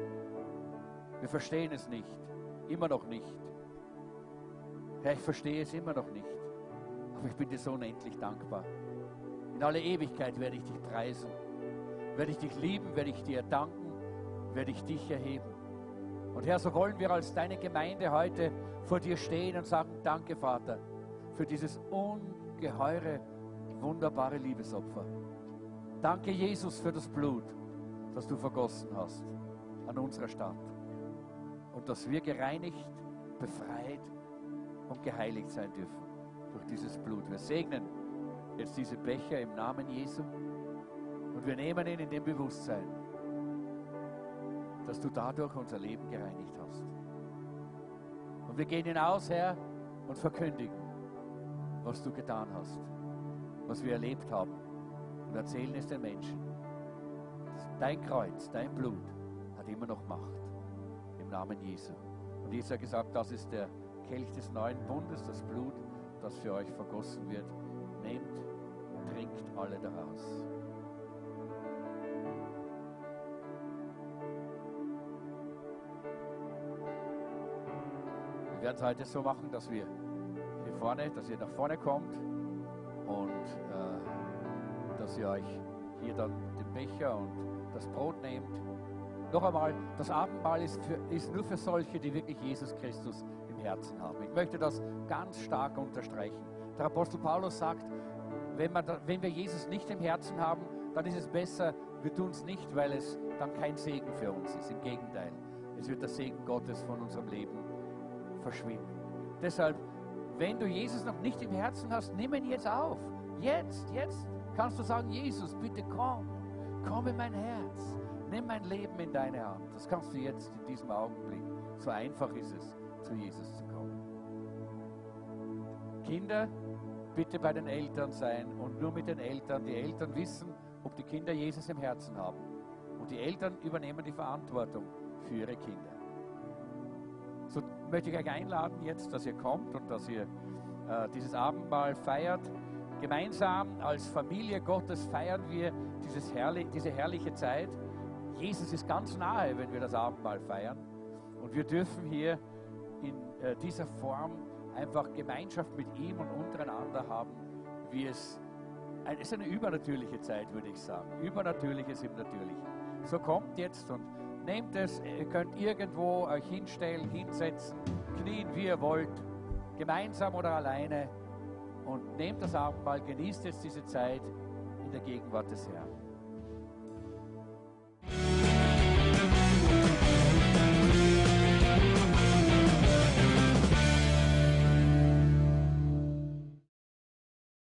Wir verstehen es nicht, immer noch nicht. Herr, ich verstehe es immer noch nicht, aber ich bin dir so unendlich dankbar. In alle Ewigkeit werde ich dich preisen, werde ich dich lieben, werde ich dir danken, werde ich dich erheben. Und Herr, so wollen wir als deine Gemeinde heute vor dir stehen und sagen, danke Vater, für dieses ungeheure, wunderbare Liebesopfer. Danke Jesus für das Blut, das du vergossen hast an unserer Stadt. Und dass wir gereinigt, befreit und geheiligt sein dürfen durch dieses Blut. Wir segnen jetzt diese Becher im Namen Jesu und wir nehmen ihn in dem Bewusstsein, dass du dadurch unser Leben gereinigt hast. Und wir gehen hinaus, Herr, und verkündigen, was du getan hast, was wir erlebt haben und erzählen es den Menschen. Dein Kreuz, dein Blut hat immer noch Macht im Namen Jesu. Und Jesus hat gesagt, das ist der Kelch des neuen Bundes, das Blut, das für euch vergossen wird. Nehmt, trinkt alle daraus. Wir werden es heute so machen, dass wir hier vorne, dass ihr nach vorne kommt und äh, dass ihr euch hier dann den Becher und das Brot nehmt. Noch einmal, das Abendmahl ist, für, ist nur für solche, die wirklich Jesus Christus im Herzen haben. Ich möchte das ganz stark unterstreichen. Der Apostel Paulus sagt, wenn, man da, wenn wir Jesus nicht im Herzen haben, dann ist es besser, wir tun es nicht, weil es dann kein Segen für uns ist. Im Gegenteil, es wird der Segen Gottes von unserem Leben verschwinden. Deshalb, wenn du Jesus noch nicht im Herzen hast, nimm ihn jetzt auf. Jetzt, jetzt kannst du sagen, Jesus, bitte komm, komm in mein Herz. Nimm mein Leben in deine Hand. Das kannst du jetzt in diesem Augenblick. So einfach ist es, zu Jesus zu kommen. Kinder, bitte bei den Eltern sein und nur mit den Eltern. Die Eltern wissen, ob die Kinder Jesus im Herzen haben. Und die Eltern übernehmen die Verantwortung für ihre Kinder. So möchte ich euch einladen jetzt, dass ihr kommt und dass ihr äh, dieses Abendmahl feiert. Gemeinsam als Familie Gottes feiern wir dieses herrlich, diese herrliche Zeit. Jesus ist ganz nahe, wenn wir das Abendmahl feiern. Und wir dürfen hier in äh, dieser Form einfach Gemeinschaft mit ihm und untereinander haben, wie es, ein, es ist eine übernatürliche Zeit, würde ich sagen. Übernatürliches im Natürlichen. So kommt jetzt und nehmt es, ihr könnt irgendwo euch hinstellen, hinsetzen, knien, wie ihr wollt, gemeinsam oder alleine, und nehmt das Abendmahl, genießt jetzt diese Zeit in der Gegenwart des Herrn.